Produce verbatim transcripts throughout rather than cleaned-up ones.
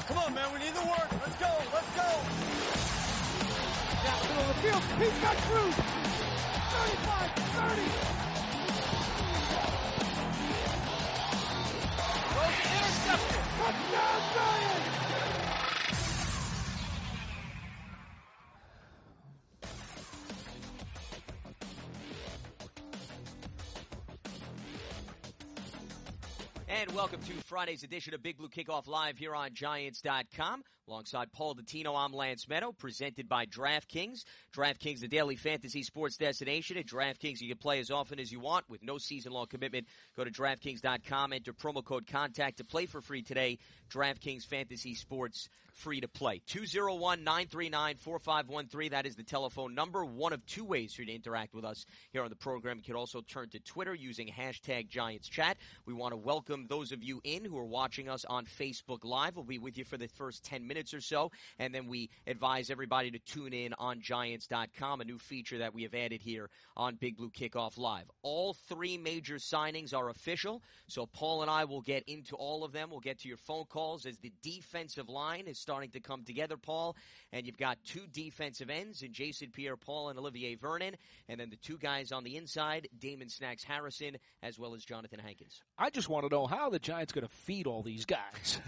Come on, man. We need the work. Let's go. Let's go. Down the middle of the field. He's got Cruz. thirty-five, thirty. Throws intercepted. Touchdown, Giants. And welcome to Friday's edition of Big Blue Kickoff Live here on Giants dot com. Alongside Paul Dottino, I'm Lance Meadow, presented by DraftKings. DraftKings, the daily fantasy sports destination. At DraftKings, you can play as often as you want with no season-long commitment. Go to DraftKings dot com, enter promo code CONTACT to play for free today. DraftKings Fantasy Sports, free to play. two oh one, nine three nine, four five one three, that is the telephone number. One of two ways for you to interact with us here on the program. You can also turn to Twitter using hashtag GiantsChat. We want to welcome those of you in who are watching us on Facebook Live. We'll be with you for the first ten minutes or so, and then we advise everybody to tune in on Giants dot com, a new feature that we have added here on Big Blue Kickoff Live. All three major signings are official, so Paul and I will get into all of them. We'll get to your phone calls as the defensive line is starting to come together, Paul, and you've got two defensive ends in Jason Pierre-Paul and Olivier Vernon, and then the two guys on the inside, Damon Snacks Harrison, as well as Jonathan Hankins. I just want to know how the Giants going to feed all these guys,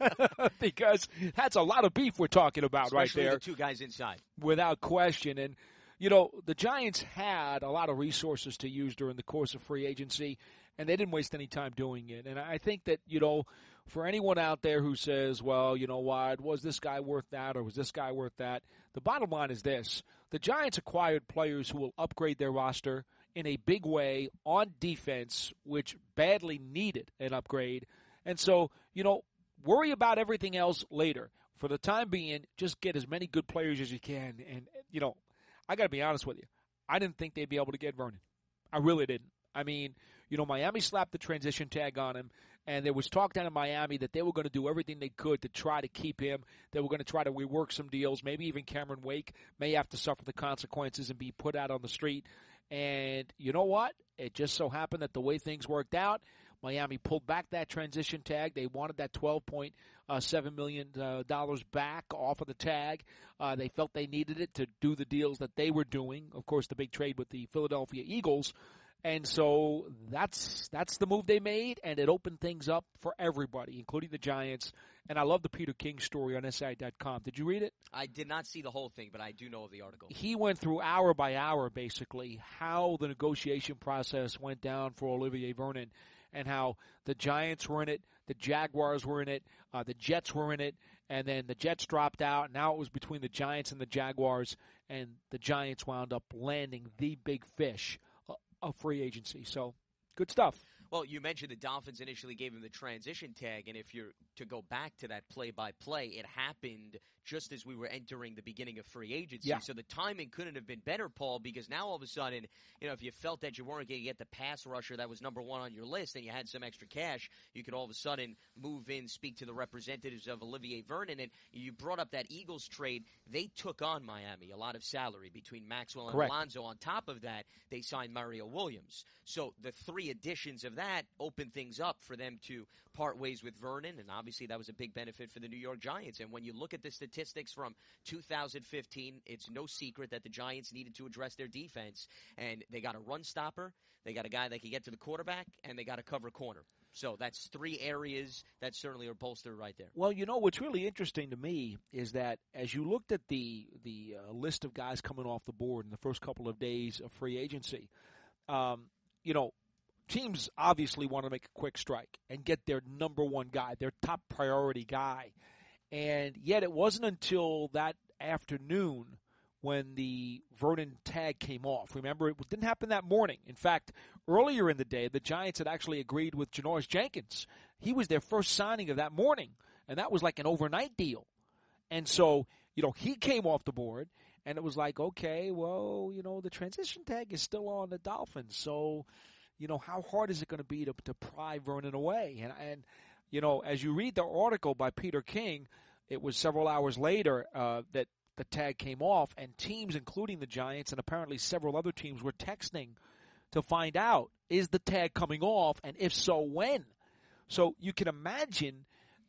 because that's a lot of beef we're talking about. Especially right there. The two guys inside. Without question. And, you know, the Giants had a lot of resources to use during the course of free agency, and they didn't waste any time doing it. And I think that, you know, for anyone out there who says, well, you know what, was this guy worth that or was this guy worth that, the bottom line is this. The Giants acquired players who will upgrade their roster in a big way on defense, which badly needed an upgrade. And so, you know, worry about everything else later. For the time being, just get as many good players as you can. And, you know, I got to be honest with you. I didn't think they'd be able to get Vernon. I really didn't. I mean, you know, Miami slapped the transition tag on him, and there was talk down in Miami that they were going to do everything they could to try to keep him. They were going to try to rework some deals. Maybe even Cameron Wake may have to suffer the consequences and be put out on the street. And you know what? It just so happened that the way things worked out, Miami pulled back that transition tag. They wanted that twelve point seven million dollars back off of the tag. Uh, they felt they needed it to do the deals that they were doing. Of course, the big trade with the Philadelphia Eagles. And so that's that's the move they made, and it opened things up for everybody, including the Giants. And I love the Peter King story on S I dot com. Did you read it? I did not see the whole thing, but I do know of the article. He went through hour by hour, basically, how the negotiation process went down for Olivier Vernon and how the Giants were in it, the Jaguars were in it, uh, the Jets were in it, and then the Jets dropped out. Now it was between the Giants and the Jaguars, and the Giants wound up landing the big fish of free agency. So, good stuff. Well, you mentioned the Dolphins initially gave him the transition tag, and if you're to go back to that play-by-play, it happened just as we were entering the beginning of free agency. Yeah. So the timing couldn't have been better, Paul, because now all of a sudden, you know, if you felt that you weren't going to get the pass rusher that was number one on your list and you had some extra cash, you could all of a sudden move in, speak to the representatives of Olivier Vernon. And you brought up that Eagles trade. They took on Miami a lot of salary between Maxwell and Correct. Alonzo. On top of that, they signed Mario Williams. So the three additions of that opened things up for them to part ways with Vernon, and obviously that was a big benefit for the New York Giants. And when you look at the statistics from two thousand fifteen, it's no secret that the Giants needed to address their defense, and they got a run stopper, they got a guy that can get to the quarterback, and they got a cover corner. So that's three areas that certainly are bolstered right there. Well, you know, what's really interesting to me is that as you looked at the, the uh, list of guys coming off the board in the first couple of days of free agency, um, you know, teams obviously want to make a quick strike and get their number one guy, their top priority guy. And yet it wasn't until that afternoon when the Vernon tag came off. Remember, it didn't happen that morning. In fact, earlier in the day, the Giants had actually agreed with Janoris Jenkins. He was their first signing of that morning, and that was like an overnight deal. And so, you know, he came off the board, and it was like, okay, well, you know, the transition tag is still on the Dolphins. So, you know, how hard is it going to be to, to pry Vernon away? And, and, you know, as you read the article by Peter King, it was several hours later uh, that the tag came off, and teams, including the Giants and apparently several other teams, were texting to find out, is the tag coming off, and if so, when? So you can imagine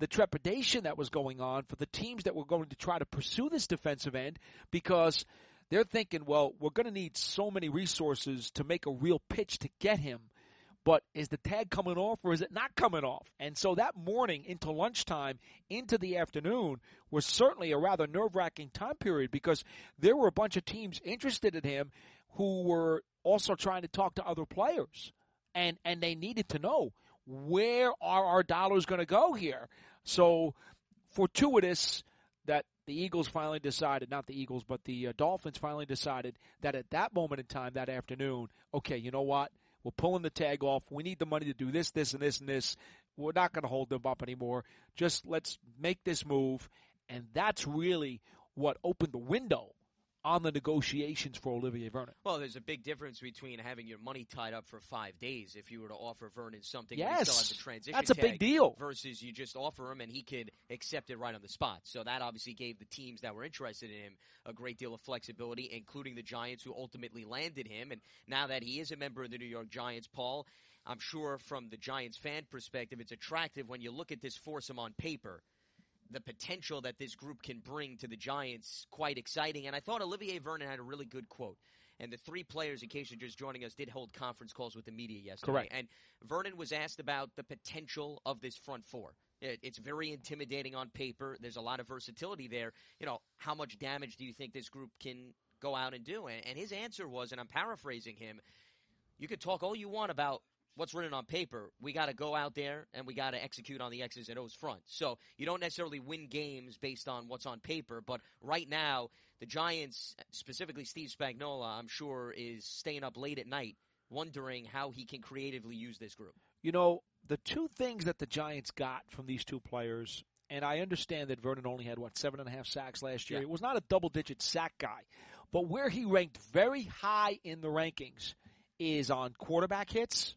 the trepidation that was going on for the teams that were going to try to pursue this defensive end, because they're thinking, well, we're going to need so many resources to make a real pitch to get him. But is the tag coming off or is it not coming off? And so that morning into lunchtime, into the afternoon, was certainly a rather nerve-wracking time period, because there were a bunch of teams interested in him who were also trying to talk to other players. And, and they needed to know, where are our dollars going to go here? So fortuitous that the Eagles finally decided, not the Eagles, but the uh, Dolphins finally decided that at that moment in time, that afternoon, okay, you know what? We're pulling the tag off. We need the money to do this, this, and this, and this. We're not going to hold them up anymore. Just let's make this move. And that's really what opened the window on the negotiations for Olivier Vernon. Well, there's a big difference between having your money tied up for five days if you were to offer Vernon something yes, and he still has the transition that's a tag, big deal. versus you just offer him and he could accept it right on the spot. So that obviously gave the teams that were interested in him a great deal of flexibility, including the Giants, who ultimately landed him. And now that he is a member of the New York Giants, Paul, I'm sure from the Giants fan perspective, it's attractive when you look at this foursome on paper. The potential that this group can bring to the Giants, quite exciting. And I thought Olivier Vernon had a really good quote. And the three players, in case you're just joining us, did hold conference calls with the media yesterday. Correct. And Vernon was asked about the potential of this front four. It, it's very intimidating on paper. There's a lot of versatility there. You know, how much damage do you think this group can go out and do? And, and his answer was, and I'm paraphrasing him, you could talk all you want about what's written on paper. We got to go out there and we got to execute on the X's and O's front. So you don't necessarily win games based on what's on paper, but right now the Giants, specifically Steve Spagnuolo, I'm sure is staying up late at night wondering how he can creatively use this group. You know, the two things that the Giants got from these two players, and I understand that Vernon only had, what, seven and a half sacks last year. Yeah. It was not a double-digit sack guy. But where he ranked very high in the rankings is on quarterback hits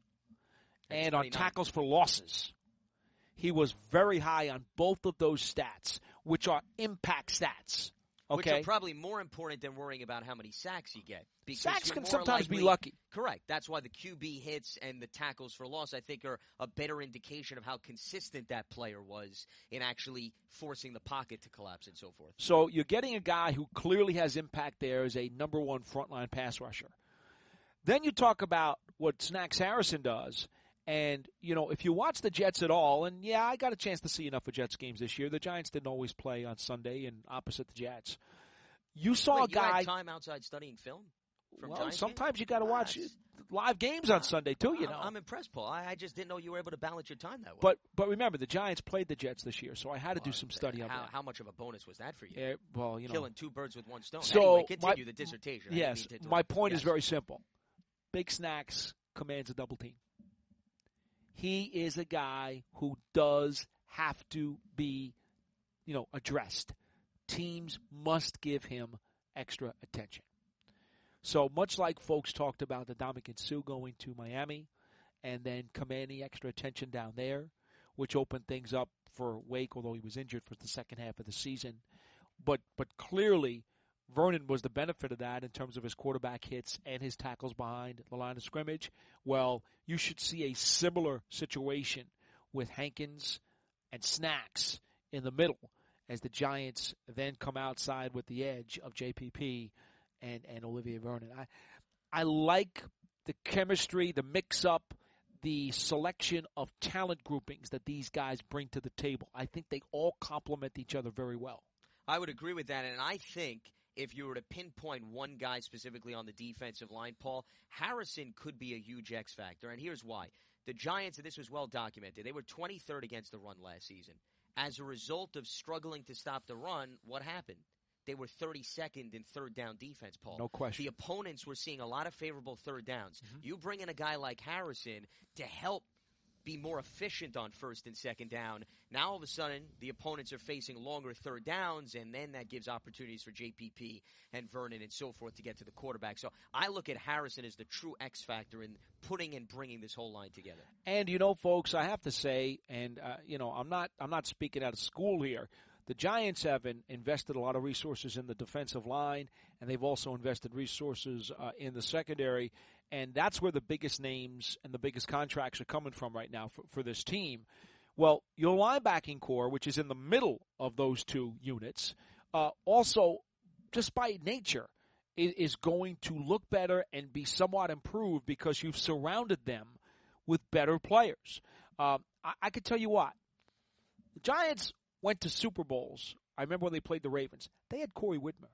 and on tackles for losses. He was very high on both of those stats, which are impact stats. Okay? Which are probably more important than worrying about how many sacks you get. Because sacks can more sometimes likely, be lucky. Correct. That's why the Q B hits and the tackles for loss, I think, are a better indication of how consistent that player was in actually forcing the pocket to collapse and so forth. So you're getting a guy who clearly has impact there as a number one frontline pass rusher. Then you talk about what Snacks Harrison does. And, you know, if you watch the Jets at all, and, yeah, I got a chance to see enough of Jets games this year. The Giants didn't always play on Sunday and opposite the Jets. You saw Wait, a guy – you had time outside studying film? From well, Giants sometimes games? you got to watch That's, live games on Sunday, too, you know. I'm impressed, Paul. I, I just didn't know you were able to balance your time that way. But but remember, the Giants played the Jets this year, so I had to do some study on how, that. How much of a bonus was that for you? Yeah, well, you know. Killing two birds with one stone. So anyway, continue my, the dissertation. Yes, to my point yes. is very simple. Big Snacks commands a double team. He is a guy who does have to be, you know, addressed. Teams must give him extra attention. So much like folks talked about the Ndamukong Suh going to Miami and then commanding extra attention down there, which opened things up for Wake, although he was injured for the second half of the season. But but clearly, Vernon was the benefit of that in terms of his quarterback hits and his tackles behind the line of scrimmage. Well, you should see a similar situation with Hankins and Snacks in the middle as the Giants then come outside with the edge of J P P and, and Olivier Vernon. I, I like the chemistry, the mix-up, the selection of talent groupings that these guys bring to the table. I think they all complement each other very well. I would agree with that, and I think if you were to pinpoint one guy specifically on the defensive line, Paul, Harrison could be a huge X factor, and here's why. The Giants, and this was well documented, they were twenty-third against the run last season. As a result of struggling to stop the run, what happened? They were thirty-second in third down defense, Paul. No question. The opponents were seeing a lot of favorable third downs. Mm-hmm. You bring in a guy like Harrison to help be more efficient on first and second down. Now all of a sudden the opponents are facing longer third downs, and then that gives opportunities for J P P and Vernon and so forth to get to the quarterback. So I look at Harrison as the true X factor in putting and bringing this whole line together. And you know, folks, I have to say, and uh, you know, I'm not I'm not speaking out of school here. The Giants have in, invested a lot of resources in the defensive line, and they've also invested resources uh, in the secondary. And that's where the biggest names and the biggest contracts are coming from right now for, for this team. Well, your linebacking core, which is in the middle of those two units, uh, also, just by nature, is, is going to look better and be somewhat improved because you've surrounded them with better players. Um, I, I can tell you what. The Giants went to Super Bowls. I remember when they played the Ravens. They had Corey Whitmer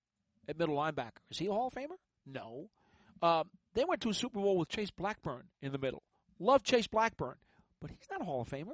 at middle linebacker. Is he a Hall of Famer? No. Um, they went to a Super Bowl with Chase Blackburn in the middle. Love Chase Blackburn, but he's not a Hall of Famer.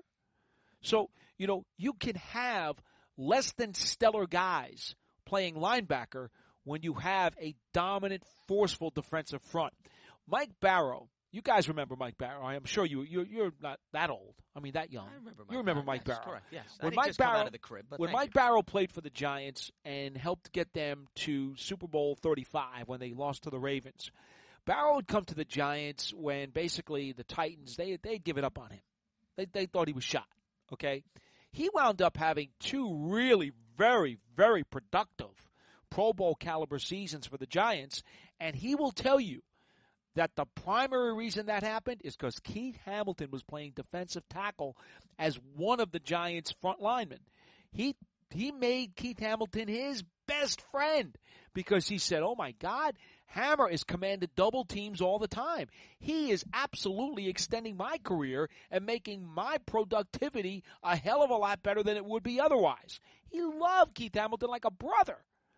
So, you know, you can have less than stellar guys playing linebacker when you have a dominant, forceful defensive front. Mike Barrow, you guys remember Mike Barrow. I'm sure you, you're, you're not that old. I mean, that young. I remember Mike you remember Barrow. Mike Yes, Barrow. correct, yes. I When didn't Mike just come Barrow, out of the crib, but when thank Mike you. Barrow played for the Giants and helped get them to Super Bowl thirty-five when they lost to the Ravens, Barrow would come to the Giants when basically the Titans, they, they'd given up on him. They, they thought he was shot, okay? He wound up having two really very, very productive Pro Bowl caliber seasons for the Giants, and he will tell you that the primary reason that happened is because Keith Hamilton was playing defensive tackle as one of the Giants' front linemen. He he made Keith Hamilton his best friend because he said, oh, my God, Hammer is commanded double teams all the time. He is absolutely extending my career and making my productivity a hell of a lot better than it would be otherwise. He loved Keith Hamilton like a brother.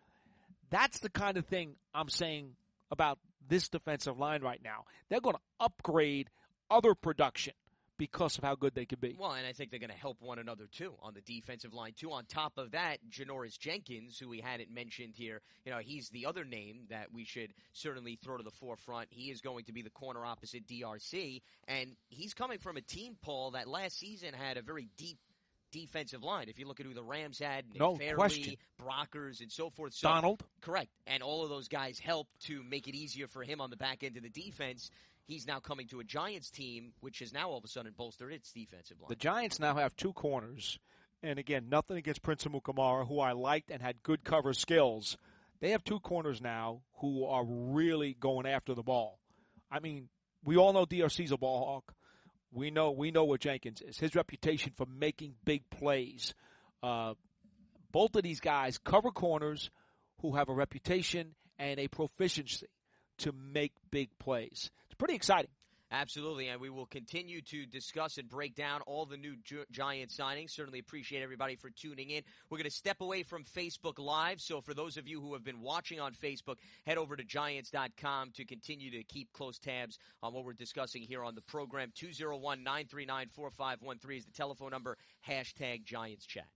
That's the kind of thing I'm saying about this defensive line right now. They're going to upgrade other production because of how good they can be. Well, and I think they're going to help one another, too, on the defensive line, too. On top of that, Janoris Jenkins, who we hadn't mentioned here, you know, he's the other name that we should certainly throw to the forefront. He is going to be the corner opposite D R C, and he's coming from a team, Paul, that last season had a very deep defensive line. If you look at who the Rams had, Nick no Fairley, question. Brockers, and so forth. So, Donald. Correct. And all of those guys helped to make it easier for him on the back end of the defense. He's now coming to a Giants team, which has now all of a sudden bolstered its defensive line. The Giants now have two corners. And, again, nothing against Prince Amukamara, who I liked and had good cover skills. They have two corners now who are really going after the ball. I mean, we all know D R C's a ball hawk. We know we know what Jenkins is. His reputation for making big plays. Uh, both of these guys cover corners who have a reputation and a proficiency to make big plays. It's pretty exciting. Absolutely, and we will continue to discuss and break down all the new Gi- Giant signings. Certainly appreciate everybody for tuning in. We're going to step away from Facebook Live, so for those of you who have been watching on Facebook, head over to Giants dot com to continue to keep close tabs on what we're discussing here on the program. two oh one, nine three nine, four five one three is the telephone number, hashtag Giants Chat.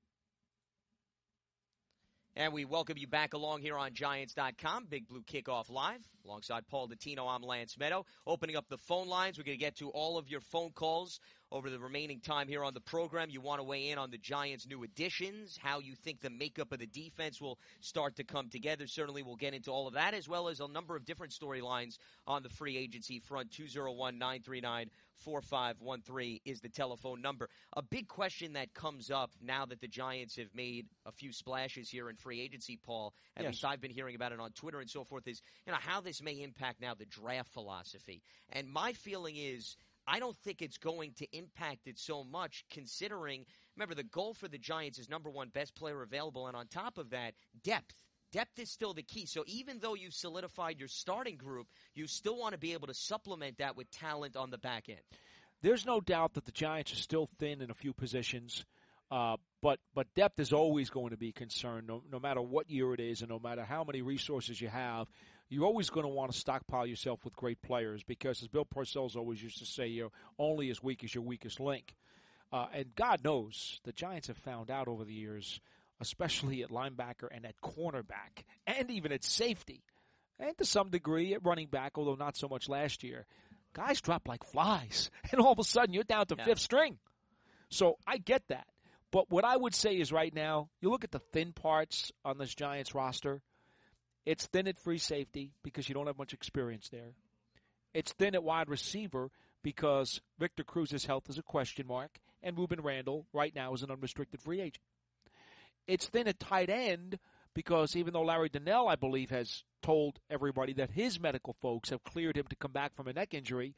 And we welcome you back along here on Giants dot com, Big Blue Kickoff Live. Alongside Paul Dottino, I'm Lance Meadow. Opening up the phone lines, we're going to get to all of your phone calls over the remaining time here on the program. You want to weigh in on the Giants' new additions, how you think the makeup of the defense will start to come together. Certainly we'll get into all of that, as well as a number of different storylines on the free agency front. two oh one, nine three nine, four five one three is the telephone number. A big question that comes up now that the Giants have made a few splashes here in free agency, Paul, at yes. least I've been hearing about it on Twitter and so forth, is you know how this may impact now the draft philosophy. And my feeling is I don't think it's going to impact it so much, considering, remember, the goal for the Giants is number one, best player available, and on top of that, depth. Depth is still the key. So even though you've solidified your starting group, you still want to be able to supplement that with talent on the back end. There's no doubt that the Giants are still thin in a few positions, uh, but but depth is always going to be a concern, no, no matter what year it is and no matter how many resources you have. You're always going to want to stockpile yourself with great players because, as Bill Parcells always used to say, you're only as weak as your weakest link. Uh, and God knows the Giants have found out over the years, especially at linebacker and at cornerback, and even at safety, and to some degree at running back, although not so much last year. Guys drop like flies, and all of a sudden you're down to yeah. fifth string. So I get that. But what I would say is right now, you look at the thin parts on this Giants roster. It's thin at free safety because you don't have much experience there. It's thin at wide receiver because Victor Cruz's health is a question mark, and Ruben Randle right now is an unrestricted free agent. It's thin at tight end because even though Larry Donnell, I believe, has told everybody that his medical folks have cleared him to come back from a neck injury,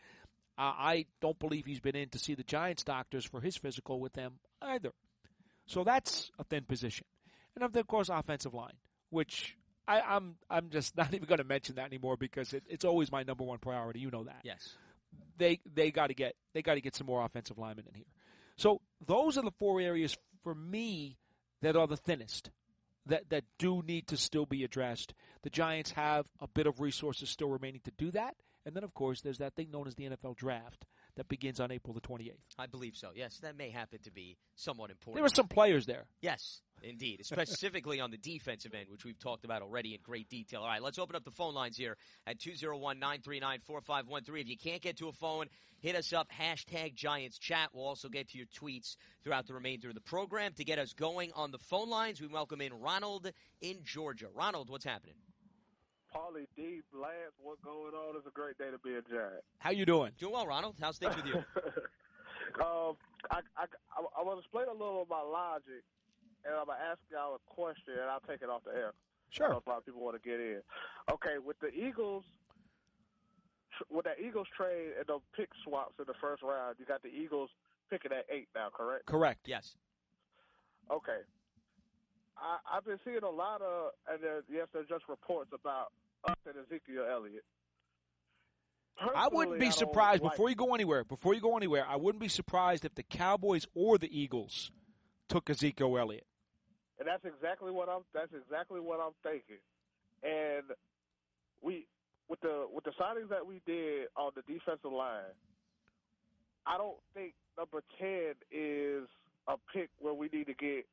Uh, I don't believe he's been in to see the Giants doctors for his physical with them either. So that's a thin position. And of course, offensive line, which I, I'm I'm just not even going to mention that anymore because it, it's always my number one priority. You know that. Yes. They they got to get they got to get some more offensive linemen in here. So those are the four areas for me that are the thinnest, that that do need to still be addressed. The Giants have a bit of resources still remaining to do that. And then, of course, there's that thing known as the N F L Draft that begins on April the twenty-eighth. I believe so. Yes, that may happen to be somewhat important. There are some players there. Yes, indeed, specifically on the defensive end, which we've talked about already in great detail. All right, let's open up the phone lines here at two oh one, nine three nine, four five one three. If you can't get to a phone, hit us up, hashtag Giants Chat. We'll also get to your tweets throughout the remainder of the program. To get us going on the phone lines, we welcome in Ronald in Georgia. Ronald, what's happening? Paulie D, Lance, what's going on? It's a great day to be a Giant. How you doing? Doing well, Ronald. How's things with you? um, I, I, I, I want to explain a little of my logic, and I'm going to ask y'all a question, and I'll take it off the air. Sure. I know a lot of people want to get in. Okay, with the Eagles, with that Eagles trade and the pick swaps in the first round, you got the Eagles picking at eight now, correct? Correct. Yes. Okay. I, I've been seeing a lot of, and there, yes, there's just reports about us and Ezekiel Elliott. Personally, I wouldn't be I surprised, like, before you go anywhere, before you go anywhere, I wouldn't be surprised if the Cowboys or the Eagles took Ezekiel Elliott. And that's exactly what I'm that's exactly what I'm thinking. And we with the with the signings that we did on the defensive line, I don't think number ten is a pick where we need to get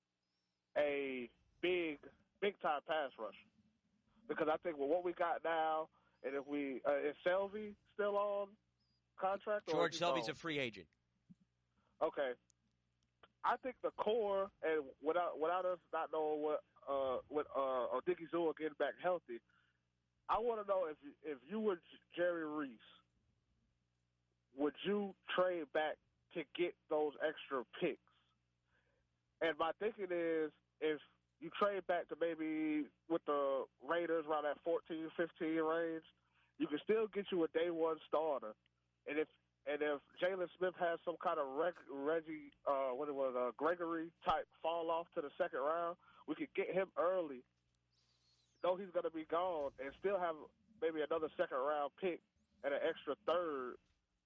a big big time pass rush. Because I think with what we got now, and if we uh, is Selvey still on contract? Or George Selvey's a free agent. Okay. I think the core, and without without us not knowing what uh what uh or Dickie Zua getting back healthy, I want to know if you, if you were Jerry Reese, would you trade back to get those extra picks? And my thinking is, if you trade back to maybe with the Raiders around that fourteen, fifteen range, you can still get you a day one starter. And if and if Jalen Smith has some kind of Reg, Reggie, uh, what it was, uh, Gregory type fall off to the second round, we could get him early, know he's going to be gone, and still have maybe another second round pick and an extra third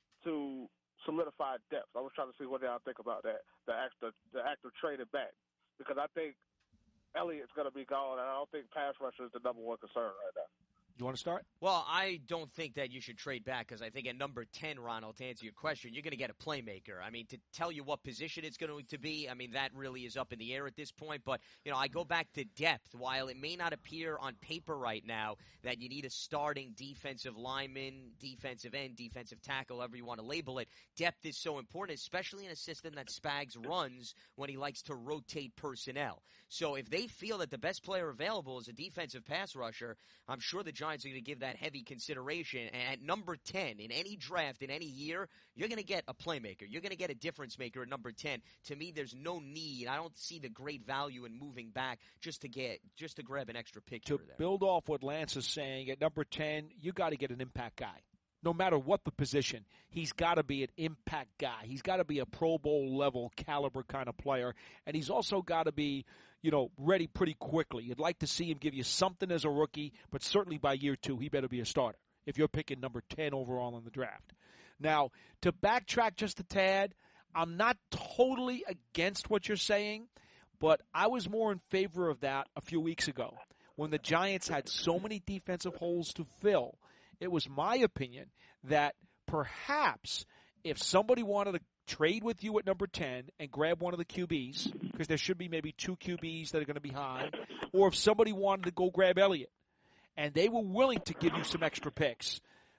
to solidify depth. I was trying to see what y'all think about that, the act of, the act of trading back, because I think Elliott's going to be gone, and I don't think pass rusher is the number one concern right now. You want to start? Well, I don't think that you should trade back because I think at number ten, Ronald, to answer your question, you're going to get a playmaker. I mean, to tell you what position it's going to be, I mean, that really is up in the air at this point. But, you know, I go back to depth. While it may not appear on paper right now that you need a starting defensive lineman, defensive end, defensive tackle, however you want to label it, depth is so important, especially in a system that Spags runs when he likes to rotate personnel. So if they feel that the best player available is a defensive pass rusher, I'm sure the Giants are going to give that heavy consideration. And at number ten, in any draft, in any year, you're going to get a playmaker. You're going to get a difference maker at number ten. To me, there's no need. I don't see the great value in moving back just to get just to grab an extra picture To there. build off what Lance is saying, at number ten, you got to get an impact guy. No matter what the position, he's got to be an impact guy. He's got to be a Pro Bowl level caliber kind of player, and he's also got to be, you know, ready pretty quickly. You'd like to see him give you something as a rookie, but certainly by year two, he better be a starter if you're picking number ten overall in the draft. Now, to backtrack just a tad, I'm not totally against what you're saying, but I was more in favor of that a few weeks ago when the Giants had so many defensive holes to fill. It was my opinion that perhaps if somebody wanted to trade with you at number ten and grab one of the Q Bs, because there should be maybe two Q Bs that are going to be high, or if somebody wanted to go grab Elliott and they were willing to give you some extra picks,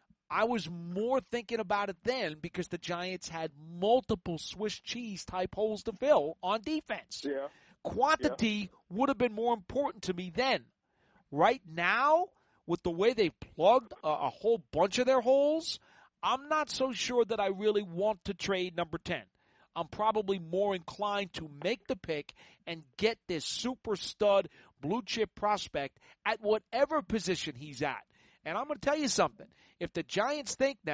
I was more thinking about it then because the Giants had multiple Swiss cheese type holes to fill on defense. Yeah. Quantity yeah. would have been more important to me then. Right now, with the way they've plugged a, a whole bunch of their holes, I'm not so sure that I really want to trade number ten. I'm probably more inclined to make the pick and get this super stud blue chip prospect at whatever position he's at. And I'm going to tell you something. If the Giants think now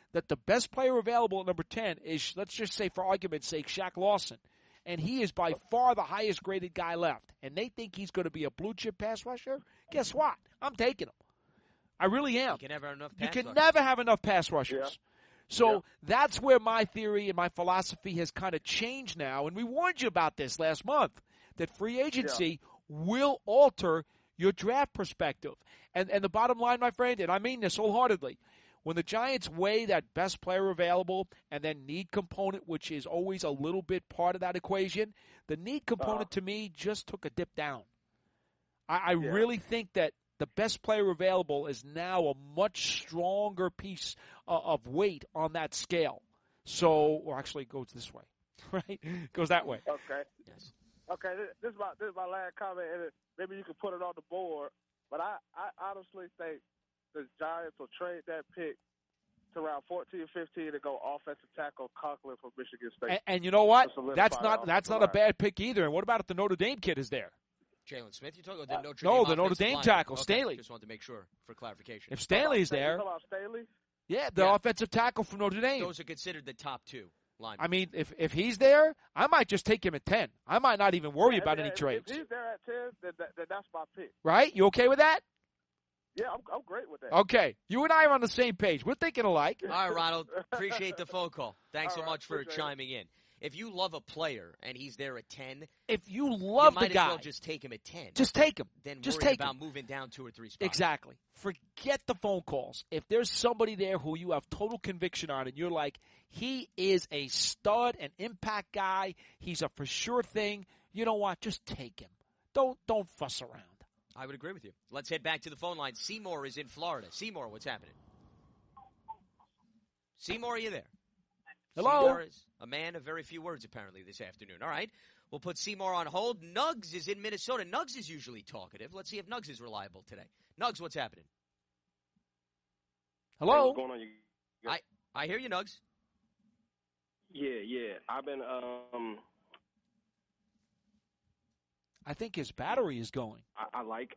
that the best player available at number ten is, let's just say for argument's sake, Shaq Lawson. And he is by far the highest graded guy left. And they think he's going to be a blue chip pass rusher. Guess what? I'm taking him. I really am. You can never have enough pass You can rushers. never have enough pass rushers. Yeah. So Yeah. that's where my theory and my philosophy has kind of changed now. And we warned you about this last month, that free agency will alter your draft perspective. And and the bottom line, my friend, and I mean this wholeheartedly, when the Giants weigh that best player available and then need component, which is always a little bit part of that equation, the need component Uh-huh. to me just took a dip down. I, I Yeah. really think that the best player available is now a much stronger piece uh, of weight on that scale. So, or actually it goes this way, right? It goes that way. Okay. Yes. Okay, this, this is my this is my last comment, and it, maybe you can put it on the board. But I, I honestly think the Giants will trade that pick to around fourteen, fifteen to go offensive tackle Conklin from Michigan State. And, and you know what? To solidify That's the not that's not offensive a line. bad pick either. And what about if the Notre Dame kid is there? Jalen Smith, you talking about the Notre no, Dame the Notre offensive Dame line. tackle, Okay, Staley. Just wanted to make sure for clarification. If Stanley's You there, talking about Staley? yeah, the Yeah. offensive tackle from Notre Dame. Those are considered the top two linemen. I mean, if if he's there, I might just take him at ten. I might not even worry Yeah, about if- any if- trades. If he's there at ten, then, that, then that's my pick. Right? You okay with that? Yeah, I'm, I'm great with that. Okay. You and I are on the same page. We're thinking alike. All right, Ronald. Appreciate the phone call. Thanks All so right, much for appreciate it. chiming in. If you love a player and he's there at ten, If you you love might the guy, as well just take him at ten. just take him. then just worry take about him. moving down two or three spots. Exactly. Forget the phone calls. If there's somebody there who you have total conviction on and you're like, he is a stud, an impact guy, he's a for sure thing, you know what? Just take him. Don't don't fuss around. I would agree with you. Let's head back to the phone line. Seymour is in Florida. Seymour, what's happening? Seymour, are you there? Hello? Seymour is a man of very few words, apparently, this afternoon. All right. We'll put Seymour on hold. Nugs is in Minnesota. Nugs is usually talkative. Let's see if Nugs is reliable today. Nugs, what's happening? Hello? What's going on? You I, I hear you, Nugs. Yeah, yeah. I've been um I think his battery is going. I, I like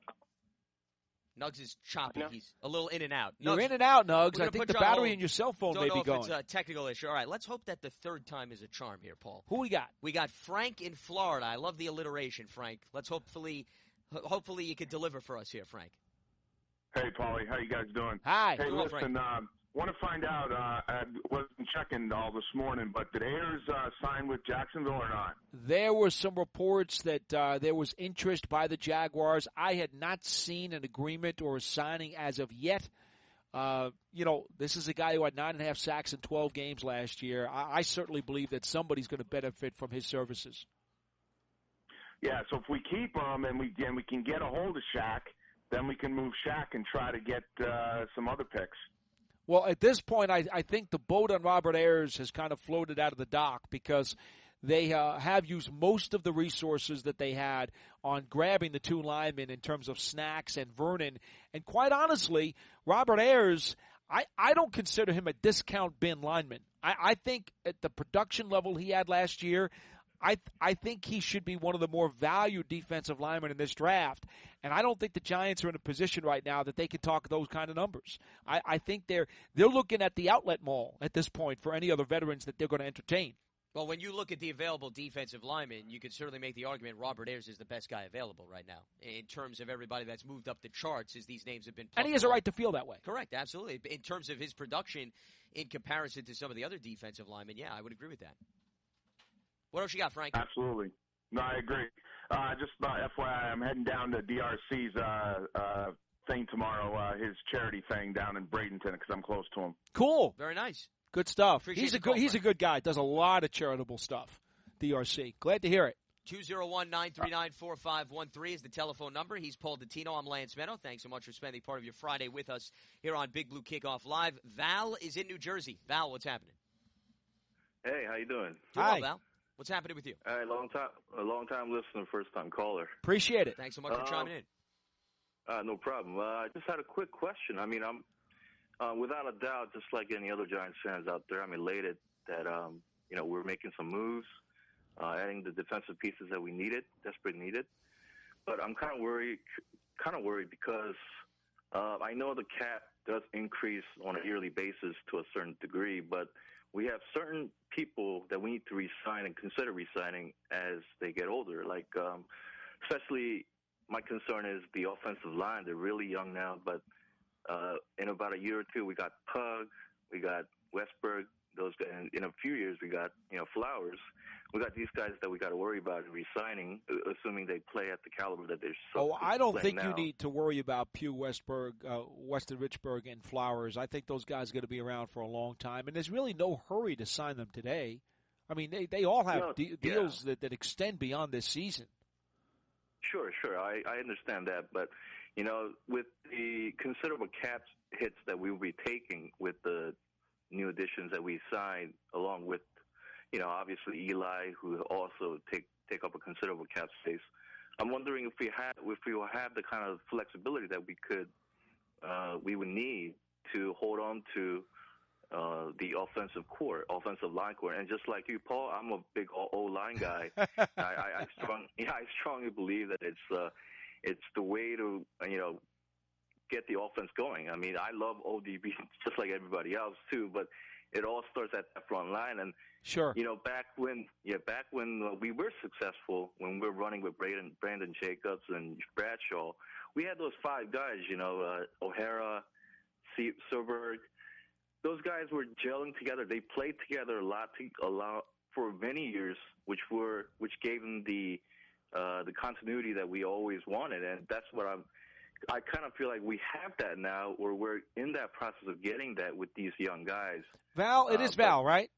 Nugs is choppy. No. He's a little in and out. You're Nugs, in and out, we're Nugs. gonna I think put the you on battery hold. in your cell phone Don't may know be if going. it's a technical issue. All right, let's hope that the third time is a charm here, Paul. Who we got? We got Frank in Florida. I love the alliteration, Frank. Let's hopefully, ho- hopefully you can deliver for us here, Frank. Hey, Paulie, how you guys doing? Hi. Hey, Doing well, listen, uh, want to find out, uh, I wasn't checking all this morning, but did Ayers uh, sign with Jacksonville or not? There were some reports that uh, there was interest by the Jaguars. I had not seen an agreement or a signing as of yet. Uh, you know, this is a guy who had nine and a half sacks in twelve games last year. I, I certainly believe that somebody's going to benefit from his services. Yeah, so if we keep him and we and we can get a hold of Shaq, then we can move Shaq and try to get uh, some other picks. Well, at this point, I, I think the boat on Robert Ayers has kind of floated out of the dock because they uh, have used most of the resources that they had on grabbing the two linemen in terms of Snacks and Vernon. And quite honestly, Robert Ayers, I, I don't consider him a discount bin lineman. I, I think at the production level he had last year, I I think he should be one of the more valued defensive linemen in this draft. And I don't think the Giants are in a position right now that they can talk those kind of numbers. I, I think they're they're looking at the outlet mall at this point for any other veterans that they're going to entertain. Well, when you look at the available defensive linemen, you could certainly make the argument Robert Ayers is the best guy available right now in terms of everybody that's moved up the charts as these names have been. And he has a right to feel that way. Correct, absolutely. In terms of his production in comparison to some of the other defensive linemen, yeah, I would agree with that. What else you got, Frank? Absolutely. No, I agree. Uh, just uh, F Y I, I'm heading down to D R C's uh, uh, thing tomorrow, uh, his charity thing down in Bradenton, because I'm close to him. Cool. Very nice. Good stuff. Appreciate he's the a good call, he's a Frank. good guy. Does a lot of charitable stuff. D R C. Glad to hear it. two oh one, nine three nine, four five one three is the telephone number. He's Paul Dottino. I'm Lance Meadow. Thanks so much for spending part of your Friday with us here on Big Blue Kickoff Live. Val is in New Jersey. Val, what's happening? Hey, how you doing? Doing Hi. well, Val. What's happening with you? All right, long time, a long time listener, first time caller. Appreciate it. Thanks so much for Um, chiming in. Uh, no problem. Uh, I just had a quick question. I mean, I'm uh, without a doubt, just like any other Giants fans out there, I'm elated that um, you know we're making some moves, uh, adding the defensive pieces that we needed, desperate needed. But I'm kind of worried, kind of worried because uh, I know the cap does increase on a yearly basis to a certain degree, but we have certain people that we need to re-sign and consider re-signing as they get older. Like, um, especially my concern is the offensive line. They're really young now, but uh, in about a year or two, we got Pug, we got Westberg. Those guys, and in a few years, we got you know Flowers. We got these guys that we got to worry about re-signing, assuming they play at the caliber that they're. So oh, I don't think now. you need to worry about Pugh, Westberg, uh, Weston Richburg, and Flowers. I think those guys are going to be around for a long time, and there's really no hurry to sign them today. I mean, they they all have no, de- yeah. deals that, that extend beyond this season. Sure, sure, I, I understand that, but you know, with the considerable cap hits that we will be taking with the new additions that we signed, along with, you know, obviously Eli, who also take take up a considerable cap space. I'm wondering if we have if we will have the kind of flexibility that we could uh, we would need to hold on to uh, the offensive core, offensive line core. And just like you, Paul, I'm a big O line guy. I, I, I strong yeah, I strongly believe that it's uh, it's the way to you know. get the offense going. I mean, I love O D B just like everybody else too, but it all starts at the front line. And sure, you know, back when yeah, back when uh, we were successful, when we were running with Brandon, Brandon Jacobs and Bradshaw, we had those five guys. You know, uh, O'Hara, C- Silberg. Those guys were gelling together. They played together a lot, to, a lot for many years, which were which gave them the uh, the continuity that we always wanted, and that's what I'm. I kind of feel like we have that now, or we're in that process of getting that with these young guys. Val, it uh, is Val, right?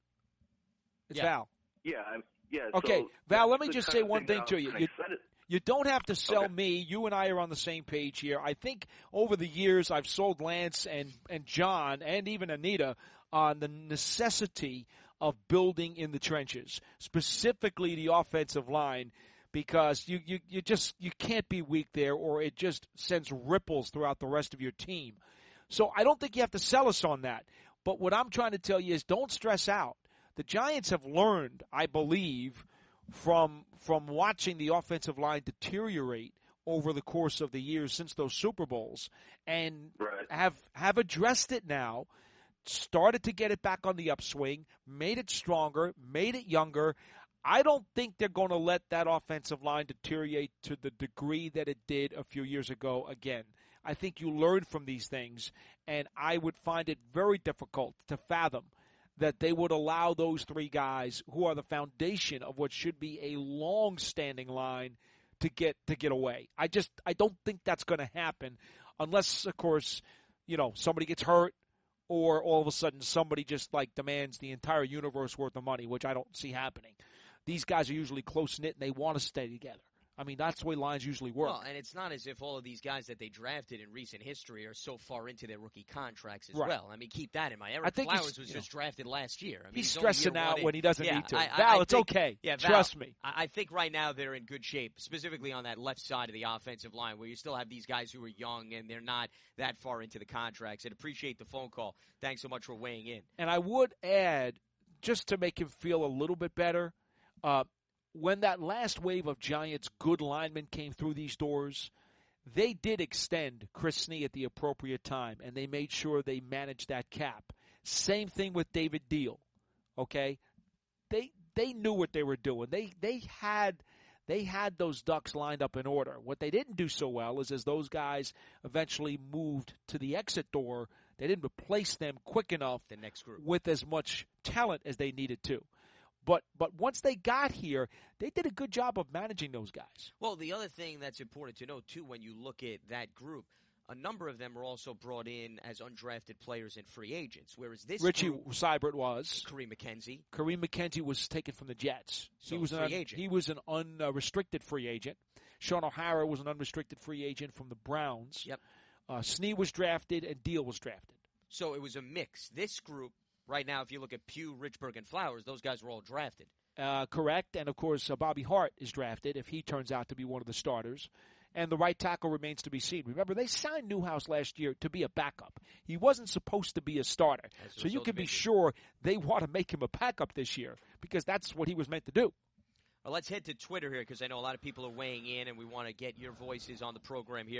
It's yeah. Val. Yeah, I'm, yeah. Okay, so Val, let me the just kind say of one thing to you. You, you don't have to sell okay. me. You and I are on the same page here. I think over the years I've sold Lance and, and John and even Anita on the necessity of building in the trenches, specifically the offensive line, because you, you, you just you can't be weak there, or it just sends ripples throughout the rest of your team. So I don't think you have to sell us on that. But what I'm trying to tell you is don't stress out. The Giants have learned, I believe, from from watching the offensive line deteriorate over the course of the years since those Super Bowls, and right. have have addressed it now, started to get it back on the upswing, made it stronger, made it younger. I don't think they're going to let that offensive line deteriorate to the degree that it did a few years ago again. I think you learn from these things, and I would find it very difficult to fathom that they would allow those three guys, who are the foundation of what should be a long-standing line, to get to get away. I just I don't think that's going to happen unless, of course, you know, somebody gets hurt, or all of a sudden somebody just like demands the entire universe worth of money, which I don't see happening. These guys are usually close-knit, and they want to stay together. I mean, that's the way lines usually work. Well, and it's not as if all of these guys that they drafted in recent history are so far into their rookie contracts as right. well. I mean, keep that in mind. Eric I think Flowers was you just know, drafted last year. I mean, he's, he's stressing out in. when he doesn't yeah, need to. I, Val, I it's think, okay. Yeah, Val, Trust me. I, I think right now they're in good shape, specifically on that left side of the offensive line, where you still have these guys who are young and they're not that far into the contracts. And appreciate the phone call. Thanks so much for weighing in. And I would add, just to make him feel a little bit better, uh, when that last wave of Giants' good linemen came through these doors, they did extend Chris Snee at the appropriate time, and they made sure they managed that cap. Same thing with David Deal, okay? They they knew what they were doing. They they had they had those ducks lined up in order. What they didn't do so well is as those guys eventually moved to the exit door, they didn't replace them quick enough the next group with as much talent as they needed to. But but once they got here, they did a good job of managing those guys. Well, the other thing that's important to note, too, when you look at that group, a number of them were also brought in as undrafted players and free agents, whereas this Richie group, Seibert was. Kareem McKenzie. Kareem McKenzie was taken from the Jets. So he was free an, agent. He was an unrestricted free agent. Sean O'Hara was an unrestricted free agent from the Browns. Yep. Uh, Snee was drafted and Deal was drafted. So it was a mix. This group, right now, if you look at Pugh, Richburg, and Flowers, those guys were all drafted. Uh, correct. And, of course, uh, Bobby Hart is drafted if he turns out to be one of the starters. And the right tackle remains to be seen. Remember, they signed Newhouse last year to be a backup. He wasn't supposed to be a starter. So you can be sure they want to make him a backup this year because that's what he was meant to do. Well, let's head to Twitter here because I know a lot of people are weighing in and we want to get your voices on the program here.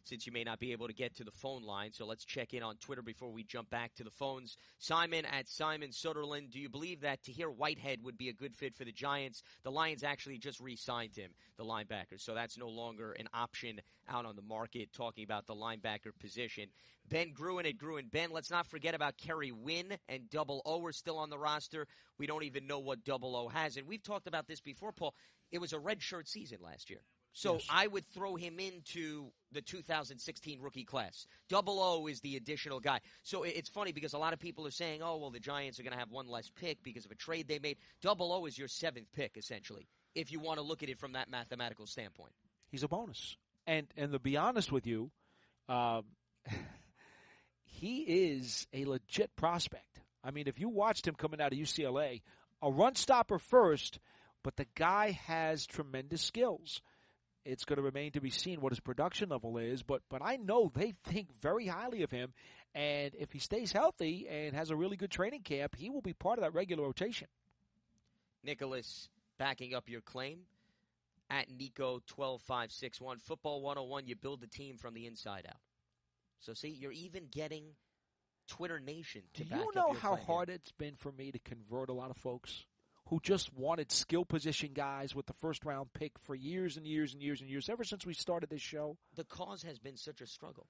since you may not be able to get to the phone line. So let's check in on Twitter before we jump back to the phones. Simon at Simon Sutherland, do you believe that Tahir Whitehead would be a good fit for the Giants? The Lions actually just re-signed him, the linebacker, so that's no longer an option out on the market, talking about the linebacker position. Ben Gruen at Gruen. Ben, let's not forget about Kerry Wynn and Double O are still on the roster. We don't even know what Double O has. And we've talked about this before, Paul. It was a redshirt season last year. So yes. I would throw him into the two thousand sixteen rookie class. Double O is the additional guy. So it's funny because a lot of people are saying, oh, well, the Giants are going to have one less pick because of a trade they made. Double O is your seventh pick, essentially, if you want to look at it from that mathematical standpoint. He's a bonus. And, and to be honest with you, um, he is a legit prospect. I mean, if you watched him coming out of U C L A, a run stopper first, but the guy has tremendous skills. It's going to remain to be seen what his production level is, but but I know they think very highly of him, and if he stays healthy and has a really good training camp, he will be part of that regular rotation. Nicholas, backing up your claim, at Nico one two five six one, Football one oh one, you build the team from the inside out. So see, you're even getting Twitter Nation to Do back up you know your how claim hard here. It's been for me to convert a lot of folks who just wanted skill position guys with the first-round pick for years and years and years and years, ever since we started this show? The cause has been such a struggle.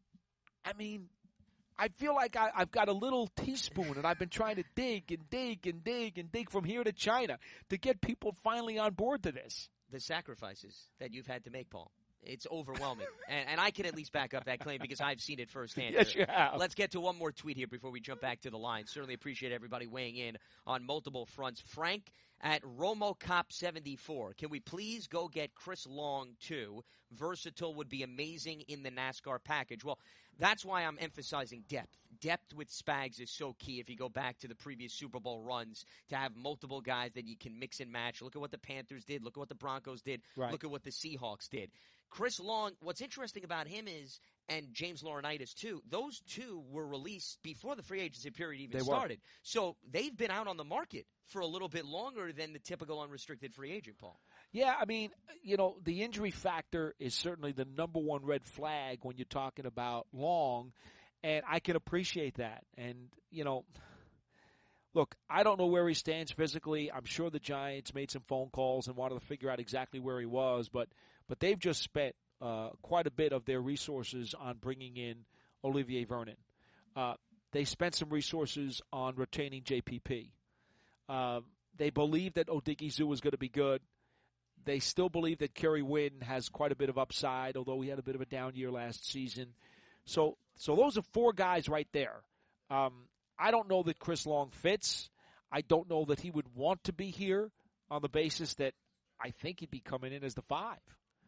I mean, I feel like I, I've got a little teaspoon, and I've been trying to dig and dig and dig and dig from here to China to get people finally on board to this. The sacrifices that you've had to make, Paul. It's overwhelming. and, and I can at least back up that claim because I've seen it firsthand. Yes, you have. Let's get to one more tweet here before we jump back to the line. Certainly appreciate everybody weighing in on multiple fronts. Frank at RomoCop seventy-four. Can we please go get Chris Long, too? Versatile would be amazing in the NASCAR package. Well, that's why I'm emphasizing depth. Depth with Spags is so key if you go back to the previous Super Bowl runs to have multiple guys that you can mix and match. Look at what the Panthers did. Look at what the Broncos did. Right. Look at what the Seahawks did. Chris Long, what's interesting about him is, and James Laurinaitis too, those two were released before the free agency period even They started. were. So they've been out on the market for a little bit longer than the typical unrestricted free agent, Paul. Yeah, I mean, you know, the injury factor is certainly the number one red flag when you're talking about Long, and I can appreciate that. And, you know, look, I don't know where he stands physically. I'm sure the Giants made some phone calls and wanted to figure out exactly where he was, but but they've just spent uh, quite a bit of their resources on bringing in Olivier Vernon. Uh, they spent some resources on retaining J P P. Uh, they believe that Odighizu is going to be good. They still believe that Kerry Wynn has quite a bit of upside, although he had a bit of a down year last season. So, so those are four guys right there. Um, I don't know that Chris Long fits. I don't know that he would want to be here on the basis that I think he'd be coming in as the five.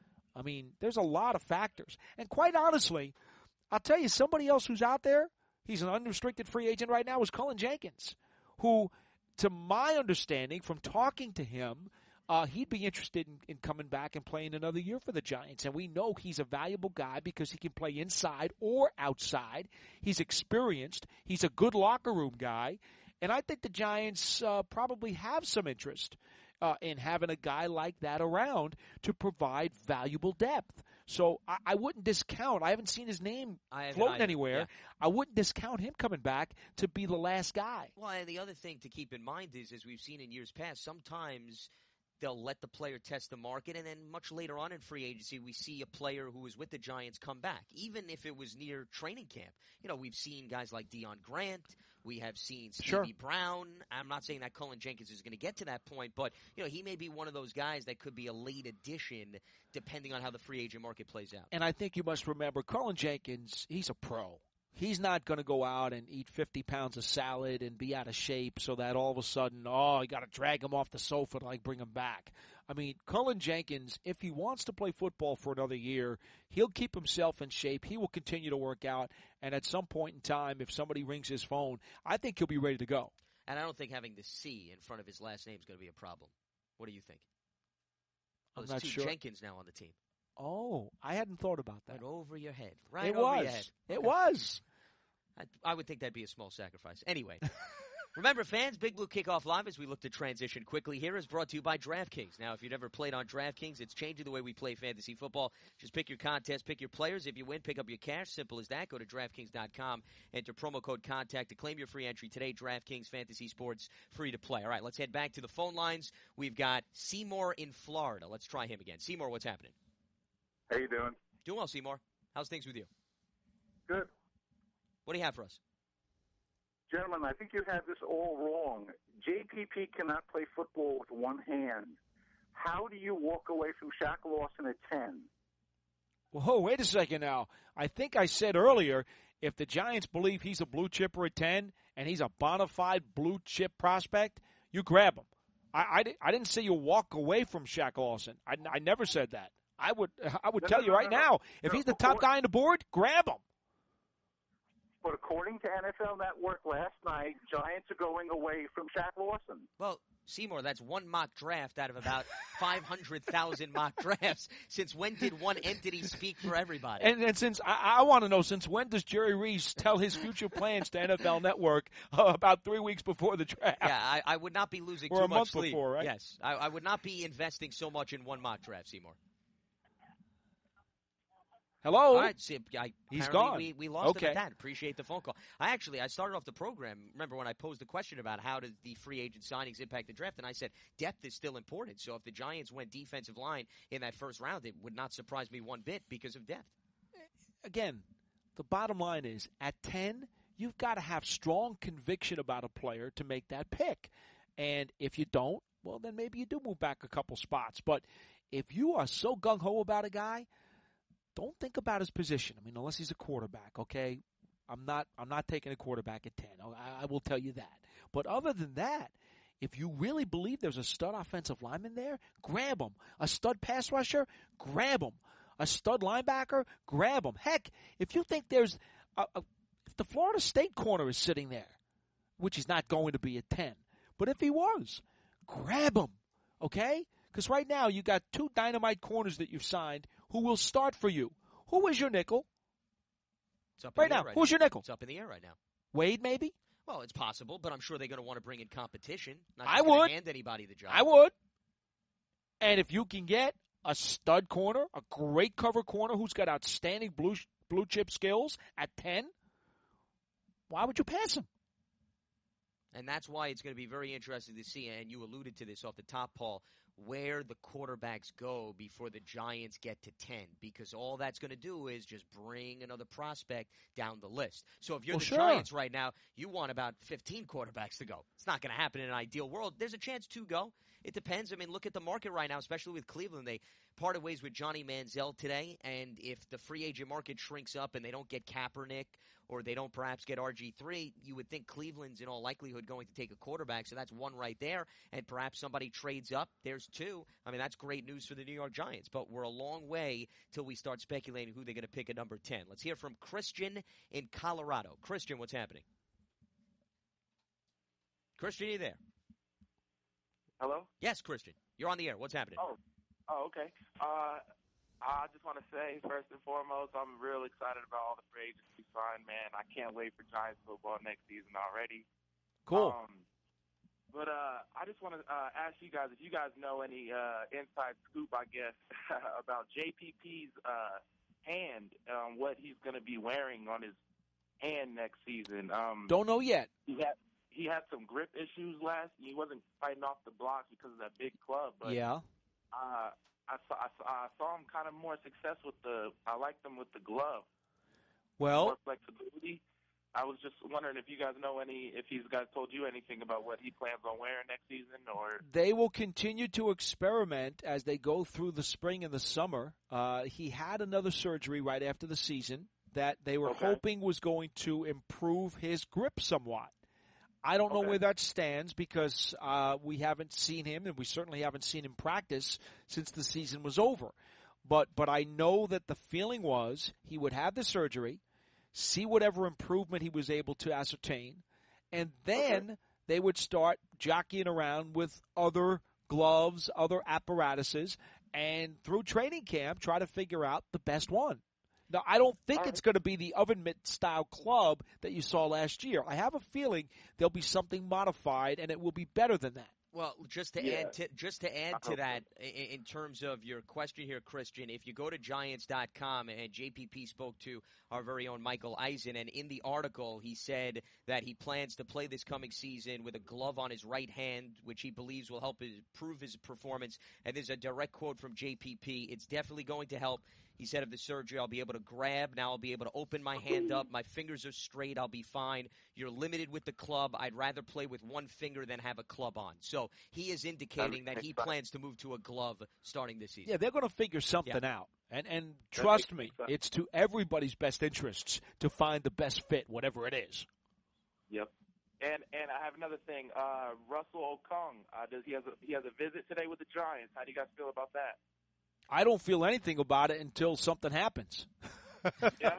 I mean, there's a lot of factors. And quite honestly, I'll tell you, somebody else who's out there, he's an unrestricted free agent right now, is Cullen Jenkins, who, to my understanding from talking to him, uh, he'd be interested in, in coming back and playing another year for the Giants. And we know he's a valuable guy because he can play inside or outside. He's experienced. He's a good locker room guy. And I think the Giants uh, probably have some interest uh, in having a guy like that around to provide valuable depth. So I, I wouldn't discount. I haven't seen his name floating anywhere. Yeah. I wouldn't discount him coming back to be the last guy. Well, and the other thing to keep in mind is, as we've seen in years past, sometimes they'll let the player test the market, and then much later on in free agency, we see a player who was with the Giants come back, even if it was near training camp. You know, we've seen guys like Deion Grant. We have seen Stevie Sure. Brown. I'm not saying that Cullen Jenkins is going to get to that point, but, you know, he may be one of those guys that could be a late addition depending on how the free agent market plays out. And I think you must remember, Cullen Jenkins, he's a pro. He's not going to go out and eat fifty pounds of salad and be out of shape so that all of a sudden, oh, you got to drag him off the sofa to, like, bring him back. I mean, Cullen Jenkins, if he wants to play football for another year, he'll keep himself in shape. He will continue to work out. And at some point in time, if somebody rings his phone, I think he'll be ready to go. And I don't think having the C in front of his last name is going to be a problem. What do you think? Well, I'm there's not two sure. Jenkins now on the team. Oh, I hadn't thought about that. Right over your head. Right it over was. your head. It Okay. was. I, I would think that'd be a small sacrifice. Anyway, Remember, fans, Big Blue Kickoff Live, as we look to transition quickly here, is brought to you by DraftKings. Now, if you've never played on DraftKings, it's changing the way we play fantasy football. Just pick your contest, pick your players. If you win, pick up your cash. Simple as that. Go to DraftKings dot com, enter promo code CONTACT to claim your free entry today. DraftKings Fantasy Sports, free to play. All right, let's head back to the phone lines. We've got Seymour in Florida. Let's try him again. Seymour, what's happening? How you doing? Doing well, Seymour. How's things with you? Good. What do you have for us? Gentlemen, I think you have this all wrong. J P P cannot play football with one hand. How do you walk away from Shaq Lawson at ten? Whoa, wait a second now. I think I said earlier, if the Giants believe he's a blue chipper at ten and he's a bona fide blue chip prospect, you grab him. I, I, I didn't say you walk away from Shaq Lawson. I, I never said that. I would I would No, tell no, you no, right no, no. now, if No, he's the of top course. guy on the board, grab him. But according to N F L Network last night, Giants are going away from Shaq Lawson. Well, Seymour, that's one mock draft out of about five hundred thousand mock drafts. Since when did one entity speak for everybody? And, and since I, I want to know, since when does Jerry Reese tell his future plans to N F L Network uh, about three weeks before the draft? Yeah, I, I would not be losing Or too a much month sleep. before, right? Yes, I, I would not be investing so much in one mock draft, Seymour. Hello? All right, see, I, He's apparently gone. We, we lost Okay. him at that. Appreciate the phone call. I actually, I started off the program, remember when I posed the question about how does the free agent signings impact the draft, and I said depth is still important. So if the Giants went defensive line in that first round, it would not surprise me one bit because of depth. Again, the bottom line is, at ten, you've got to have strong conviction about a player to make that pick. And if you don't, well, then maybe you do move back a couple spots. But if you are so gung-ho about a guy, don't think about his position. I mean, unless he's a quarterback, okay? I'm not I'm not taking a quarterback at ten. I, I will tell you that. But other than that, if you really believe there's a stud offensive lineman there, grab him. A stud pass rusher, grab him. A stud linebacker, grab him. Heck, if you think there's a, a, if the Florida State corner is sitting there, which he's not going to be at ten, but if he was, grab him, okay? Because right now you got two dynamite corners that you've signed who will start for you. Who is your nickel? It's up in Right the air now, right who's now. your nickel? It's up in the air right now. Wade, maybe? Well, it's possible, but I'm sure they're going to want to bring in competition. Not I just gonna would. hand anybody the job. I would. And if you can get a stud corner, a great cover corner who's got outstanding blue blue chip skills at ten, why would you pass him? And that's why it's going to be very interesting to see, and you alluded to this off the top, Paul, where the quarterbacks go before the Giants get to ten, because all that's going to do is just bring another prospect down the list. So if you're Well, the sure. Giants right now, you want about fifteen quarterbacks to go. It's not going to happen in an ideal world. There's a chance to go. It depends. I mean, look at the market right now, especially with Cleveland. They parted ways with Johnny Manziel today, and if the free agent market shrinks up and they don't get Kaepernick or they don't perhaps get R G three, you would think Cleveland's in all likelihood going to take a quarterback. So that's one right there, and perhaps somebody trades up. There's two. I mean, that's great news for the New York Giants, but we're a long way till we start speculating who they're going to pick at number ten. Let's hear from Christian in Colorado. Christian, what's happening? Christian, are you there? Hello? Yes, Christian. You're on the air. What's happening? Oh, oh, okay. Uh, I just want to say, first and foremost, I'm real excited about all the free agents we signed, man. I can't wait for Giants football next season already. Cool. Um, but uh, I just want to uh, ask you guys if you guys know any uh, inside scoop, I guess, about J P P's uh, hand, um, what he's going to be wearing on his hand next season. Um, Don't know yet. He had he had some grip issues last. He wasn't fighting off the blocks because of that big club. But, Yeah. Uh, I saw I saw, I saw him kind of more success with the. I liked him with the glove. Well, more flexibility. I was just wondering if you guys know any, if he's guys told you anything about what he plans on wearing next season, or they will continue to experiment as they go through the spring and the summer. Uh, he had another surgery right after the season that they were Okay. hoping was going to improve his grip somewhat. I don't know Okay. where that stands because uh, we haven't seen him, and we certainly haven't seen him practice since the season was over. But but I know that the feeling was he would have the surgery, see whatever improvement he was able to ascertain, and then Okay. they would start jockeying around with other gloves, other apparatuses, and through training camp try to figure out the best one. Now, I don't think it's going to be the oven mitt-style club that you saw last year. I have a feeling there'll be something modified, and it will be better than that. Well, just to Yeah. add to just to add to that, in, in terms of your question here, Christian, if you go to Giants dot com and J P P spoke to our very own Michael Eisen, and in the article he said that he plans to play this coming season with a glove on his right hand, which he believes will help his, improve his performance. And there's a direct quote from J P P. It's definitely going to help. He said of the surgery, I'll be able to grab. Now I'll be able to open my hand up. My fingers are straight. I'll be fine. You're limited with the club. I'd rather play with one finger than have a club on. So he is indicating that he plans to move to a glove starting this season. Yeah, they're going to figure something Yeah. out. And and trust me, it's to everybody's best interests to find the best fit, whatever it is. Yep. And and I have another thing. Uh, Russell Okung, uh, does he has a, he has a visit today with the Giants? How do you guys feel about that? I don't feel anything about it until something happens. Yeah.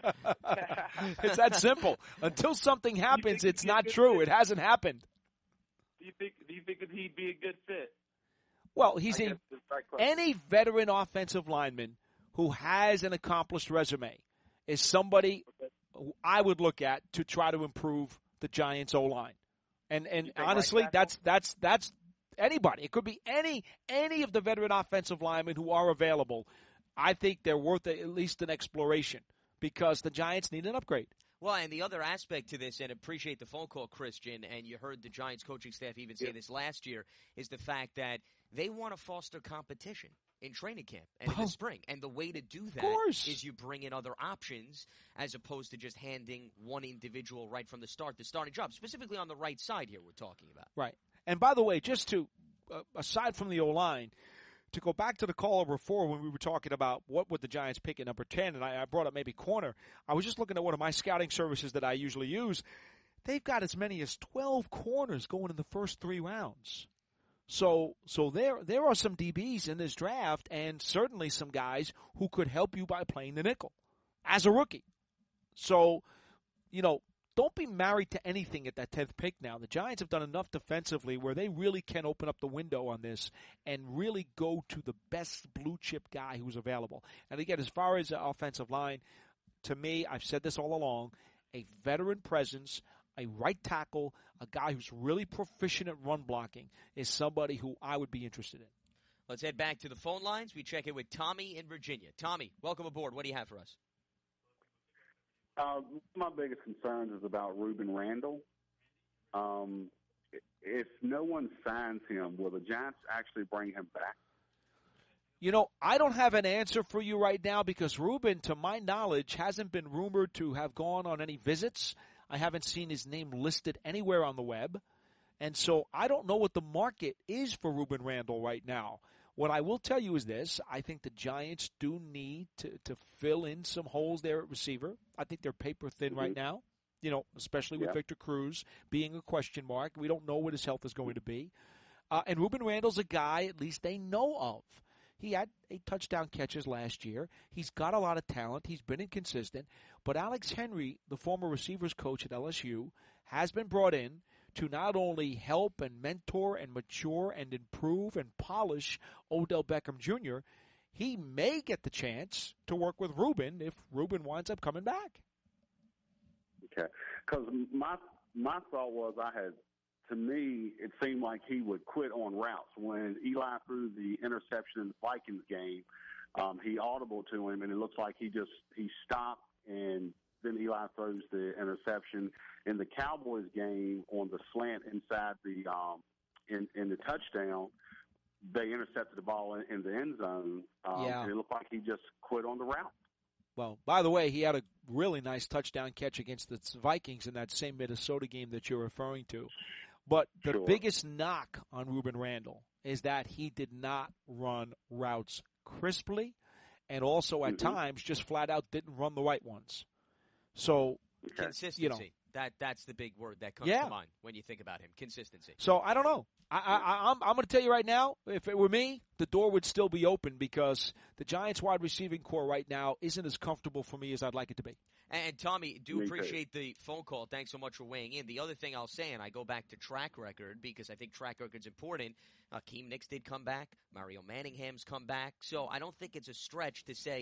It's that simple. Until something happens, think it's he'd be a not good true. fit? It hasn't happened. Do you think do you think that he'd be a good fit? Well, he's I a guess that's the right question. any veteran offensive lineman who has an accomplished resume is somebody who I would look at to try to improve the Giants' O-line. And and You think honestly, right tackle? that's that's that's anybody. It could be any any of the veteran offensive linemen who are available. I think they're worth at least an exploration because the Giants need an upgrade. Well, and the other aspect to this, and appreciate the phone call, Christian, and you heard the Giants coaching staff even say this last year, is the fact that they want to foster competition in training camp and in Oh. the spring. And the way to do that course. is you bring in other options as opposed to just handing one individual right from the start the starting job, specifically on the right side here we're talking about. Right. And by the way, just to, uh, aside from the O-line, to go back to the caller before when we were talking about what would the Giants pick at number ten, and I, I brought up maybe corner, I was just looking at one of my scouting services that I usually use. They've got as many as twelve corners going in the first three rounds. So so there there are some D Bs in this draft and certainly some guys who could help you by playing the nickel as a rookie. So, you know, don't be married to anything at that tenth pick now. The Giants have done enough defensively where they really can open up the window on this and really go to the best blue-chip guy who's available. And again, as far as the offensive line, to me, I've said this all along, a veteran presence, a right tackle, a guy who's really proficient at run blocking is somebody who I would be interested in. Let's head back to the phone lines. We check in with Tommy in Virginia. Tommy, welcome aboard. What do you have for us? Uh, my biggest concern is about Ruben Randall. Um, if no one signs him, will the Giants actually bring him back? You know, I don't have an answer for you right now because Ruben, to my knowledge, hasn't been rumored to have gone on any visits. I haven't seen his name listed anywhere on the web. And so I don't know what the market is for Ruben Randall right now. What I will tell you is this. I think the Giants do need to, to fill in some holes there at receiver. I think they're paper thin Mm-hmm. right now, you know, especially with Yeah. Victor Cruz being a question mark. We don't know what his health is going to be. Uh, and Ruben Randall's a guy at least they know of. He had eight touchdown catches last year. He's got a lot of talent. He's been inconsistent. But Alex Henry, the former receivers coach at L S U, has been brought in to not only help and mentor and mature and improve and polish Odell Beckham Junior, he may get the chance to work with Ruben if Ruben winds up coming back. Okay, because my my thought was I had, to me, it seemed like he would quit on routes. When Eli threw the interception in the Vikings game, um, he audible to him, and it looks like he just he stopped, and then Eli throws the interception. In the Cowboys game on the slant inside the um, in, in the touchdown, they intercepted the ball in, in the end zone. Um, Yeah. and it looked like he just quit on the route. Well, by the way, he had a really nice touchdown catch against the Vikings in that same Minnesota game that you're referring to. But the Sure. biggest knock on Ruben Randall is that he did not run routes crisply and also at Mhm. times just flat out didn't run the right ones. So, Okay. Consistency. you know, That that's the big word that comes Yeah. to mind when you think about him. Consistency. So I don't know. I, I, I'm, I'm going to tell you right now, if it were me, the door would still be open because the Giants wide receiving core right now isn't as comfortable for me as I'd like it to be. And, and Tommy, do Me too. appreciate the phone call. Thanks so much for weighing in. The other thing I'll say, and I go back to track record because I think track record's important. Akeem Nicks did come back. Mario Manningham's come back. So I don't think it's a stretch to say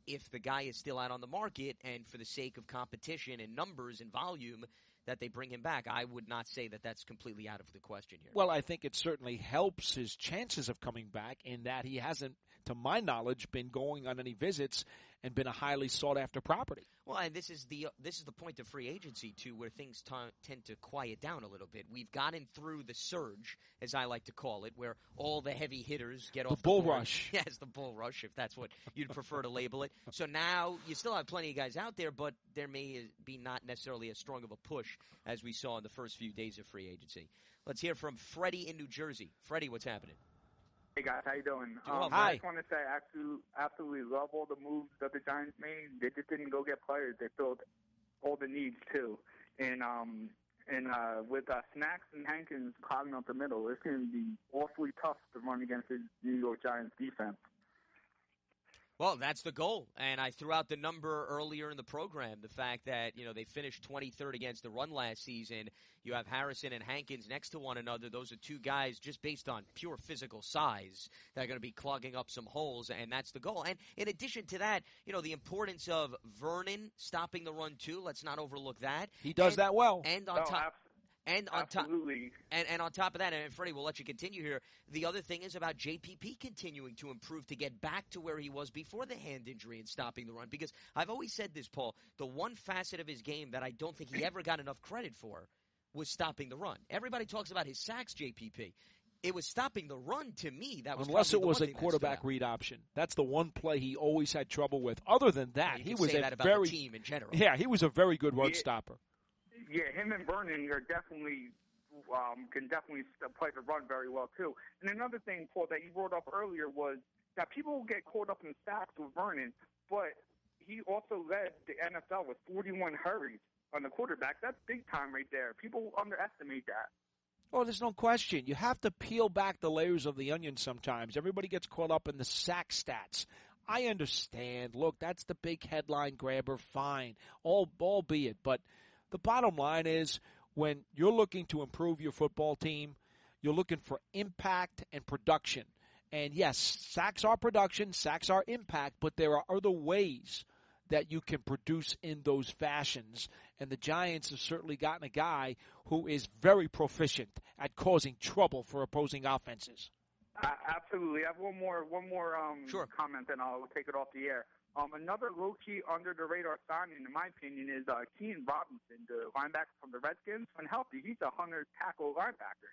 if the guy is still out on the market and for the sake of competition and numbers and volume that they bring him back. I would not say that that's completely out of the question here. Well, I think it certainly helps his chances of coming back in that he hasn't, to my knowledge, been going on any visits and been a highly sought-after property. Well, and this is the this is the point of free agency, too, where things t- tend to quiet down a little bit. We've gotten through the surge, as I like to call it, where all the heavy hitters get the off the bull board. rush. Yes, the bull rush, if that's what you'd prefer to label it. So now you still have plenty of guys out there, but there may be not necessarily as strong of a push as we saw in the first few days of free agency. Let's hear from Freddie in New Jersey. Freddie, what's happening? Hey guys, how you doing? Doing well, Um, hi. I just want to say I absolutely, absolutely love all the moves that the Giants made. They just didn't go get players; they filled all the needs too. And um, and uh, with uh, Snacks and Hankins clogging up the middle, it's going to be awfully tough to run against the New York Giants defense. Well, that's the goal, and I threw out the number earlier in the program, the fact that, you know, they finished twenty-third against the run last season. You have Harrison and Hankins next to one another. Those are two guys just based on pure physical size that are going to be clogging up some holes, and that's the goal. And in addition to that, you know, the importance of Vernon stopping the run, too. Let's not overlook that. He does and, that well. And on No, top... abs- And on top, Absolutely. and, and on top of that, and Freddie, we'll let you continue here. The other thing is about J P P continuing to improve to get back to where he was before the hand injury and stopping the run. Because I've always said this, Paul, the one facet of his game that I don't think he ever got enough credit for was stopping the run. Everybody talks about his sacks, J P P. It was stopping the run to me. That was Unless it probably the was one a thing that quarterback stood out. read option. That's the one play he always had trouble with. Other than that, You he could was say a that about very the team in general. Yeah, he was a very good run Yeah. stopper. Yeah, him and Vernon are definitely um, can definitely st- play the run very well too. And another thing, Paul, that you brought up earlier was that people get caught up in sacks with Vernon, but he also led the N F L with forty-one hurries on the quarterback. That's big time right there. People underestimate that. Oh, there's no question. You have to peel back the layers of the onion sometimes. Everybody gets caught up in the sack stats. I understand. Look, that's the big headline grabber. Fine. All, albeit. But the bottom line is when you're looking to improve your football team, you're looking for impact and production. And, yes, sacks are production, sacks are impact, but there are other ways that you can produce in those fashions. And the Giants have certainly gotten a guy who is very proficient at causing trouble for opposing offenses. Uh, absolutely. I have one more one more um, Sure. comment, then I'll take it off the air. Um, another low-key under-the-radar signing, in my opinion, is uh, Keenan Robinson, the linebacker from the Redskins. When healthy, he's a hundred-tackle linebacker.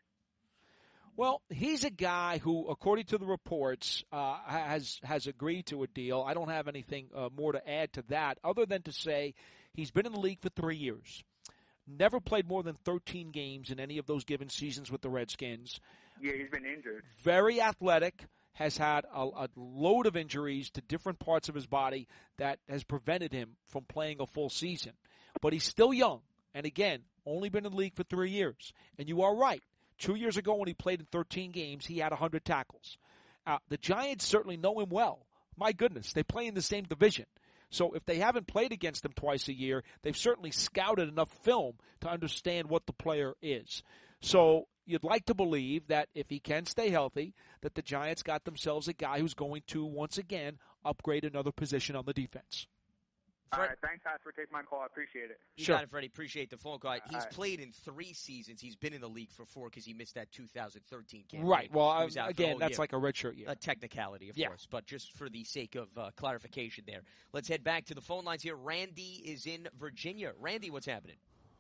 Well, he's a guy who, according to the reports, uh, has has agreed to a deal. I don't have anything uh, more to add to that other than to say he's been in the league for three years. Never played more than thirteen games in any of those given seasons with the Redskins. Yeah, he's been injured. Very athletic, has had a, a load of injuries to different parts of his body that has prevented him from playing a full season. But he's still young. And again, only been in the league for three years. And you are right. Two years ago when he played in thirteen games, he had one hundred tackles. Uh, the Giants certainly know him well. My goodness, they play in the same division. So if they haven't played against him twice a year, they've certainly scouted enough film to understand what the player is. So you'd like to believe that if he can stay healthy, that the Giants got themselves a guy who's going to, once again, upgrade another position on the defense. All right, thanks, guys, for taking my call. I appreciate it. You Sure. got it, Freddie. Appreciate the phone call. He's All right. played in three seasons. He's been in the league for four because he missed that two thousand thirteen campaign. Right. Well, He I, was out for the again, whole that's year. like a redshirt year. A technicality, of Yeah. course, but just for the sake of uh, clarification there. Let's head back to the phone lines here. Randy is in Virginia. Randy, what's happening?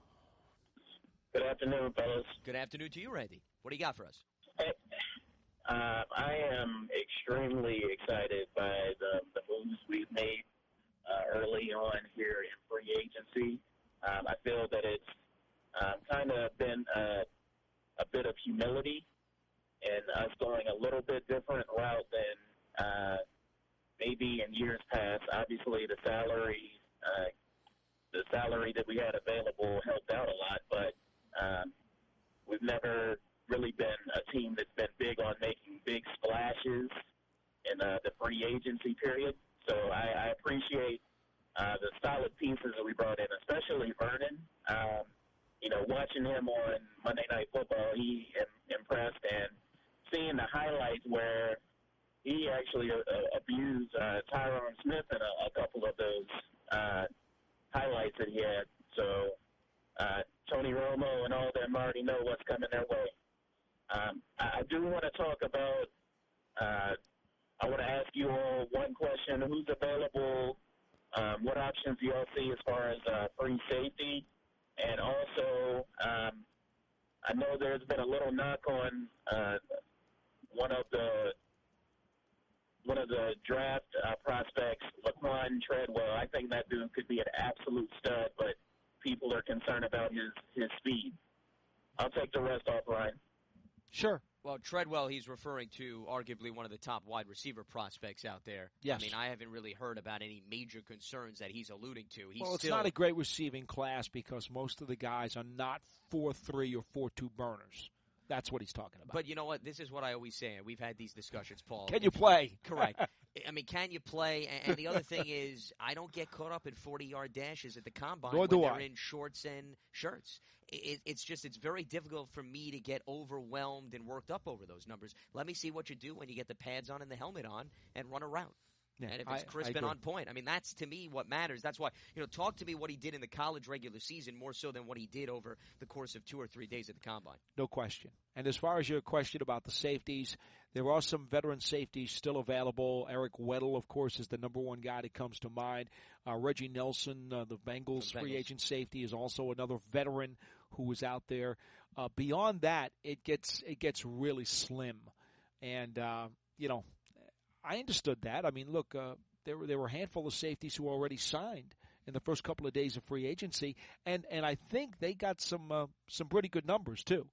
Good afternoon, fellas. Good afternoon to you, Randy. What do you got for us? Hey, uh, I am extremely excited by the, the moves we've made uh, early on here in free agency. Um, I feel that it's um, kind of been a, a bit of humility and us going a little bit different route than uh, maybe in years past. Obviously, the salary, uh, the salary that we had available helped out a lot, but um, we've never really been a team that's been big on making big splashes in uh, the free agency period. So I, I appreciate uh, the solid pieces that we brought in, especially Vernon. Um, you know, watching him on Monday Night Football, he im- impressed, and seeing the highlights where he actually uh, abused uh, Tyron Smith in a, a couple of those uh, highlights that he had. So uh, Tony Romo and all them already know what's coming their way. Um, I, I do want to talk about, uh, I want to ask you all one question. Who's available? Um, what options do you all see as far as uh, free safety? And also, um, I know there's been a little knock on uh, one of the one of the draft uh, prospects, Laquan Treadwell. I think that dude could be an absolute stud, but people are concerned about his, his speed. I'll take the rest offline. Sure. Well, Treadwell, he's referring to arguably one of the top wide receiver prospects out there. Yes. I mean, I haven't really heard about any major concerns that he's alluding to. He's well, it's still, not a great receiving class because most of the guys are not four three or four two burners. That's what he's talking about. But you know what? This is what I always say, and we've had these discussions, Paul. Can you play? Correct. I mean, can you play? And the other thing is, I don't get caught up in forty-yard dashes at the combine Nor when do they're I. in shorts and shirts. It, it's just, it's very difficult for me to get overwhelmed and worked up over those numbers. Let me see what you do when you get the pads on and the helmet on and run around. Yeah, and if it's I- crisp I and agree. on point, I mean, that's to me what matters. That's why, you know, talk to me what he did in the college regular season more so than what he did over the course of two or three days at the combine. No question. And as far as your question about the safeties, there are some veteran safeties still available. Eric Weddle, of course, is the number one guy that comes to mind. Uh, Reggie Nelson, uh, the Bengals The free Bengals. agent safety, is also another veteran who is out there. Uh, beyond that, it gets it gets really slim. And, uh, you know, I understood that. I mean, look, uh, there were there were a handful of safeties who already signed in the first couple of days of free agency, and, and I think they got some uh, some pretty good numbers too.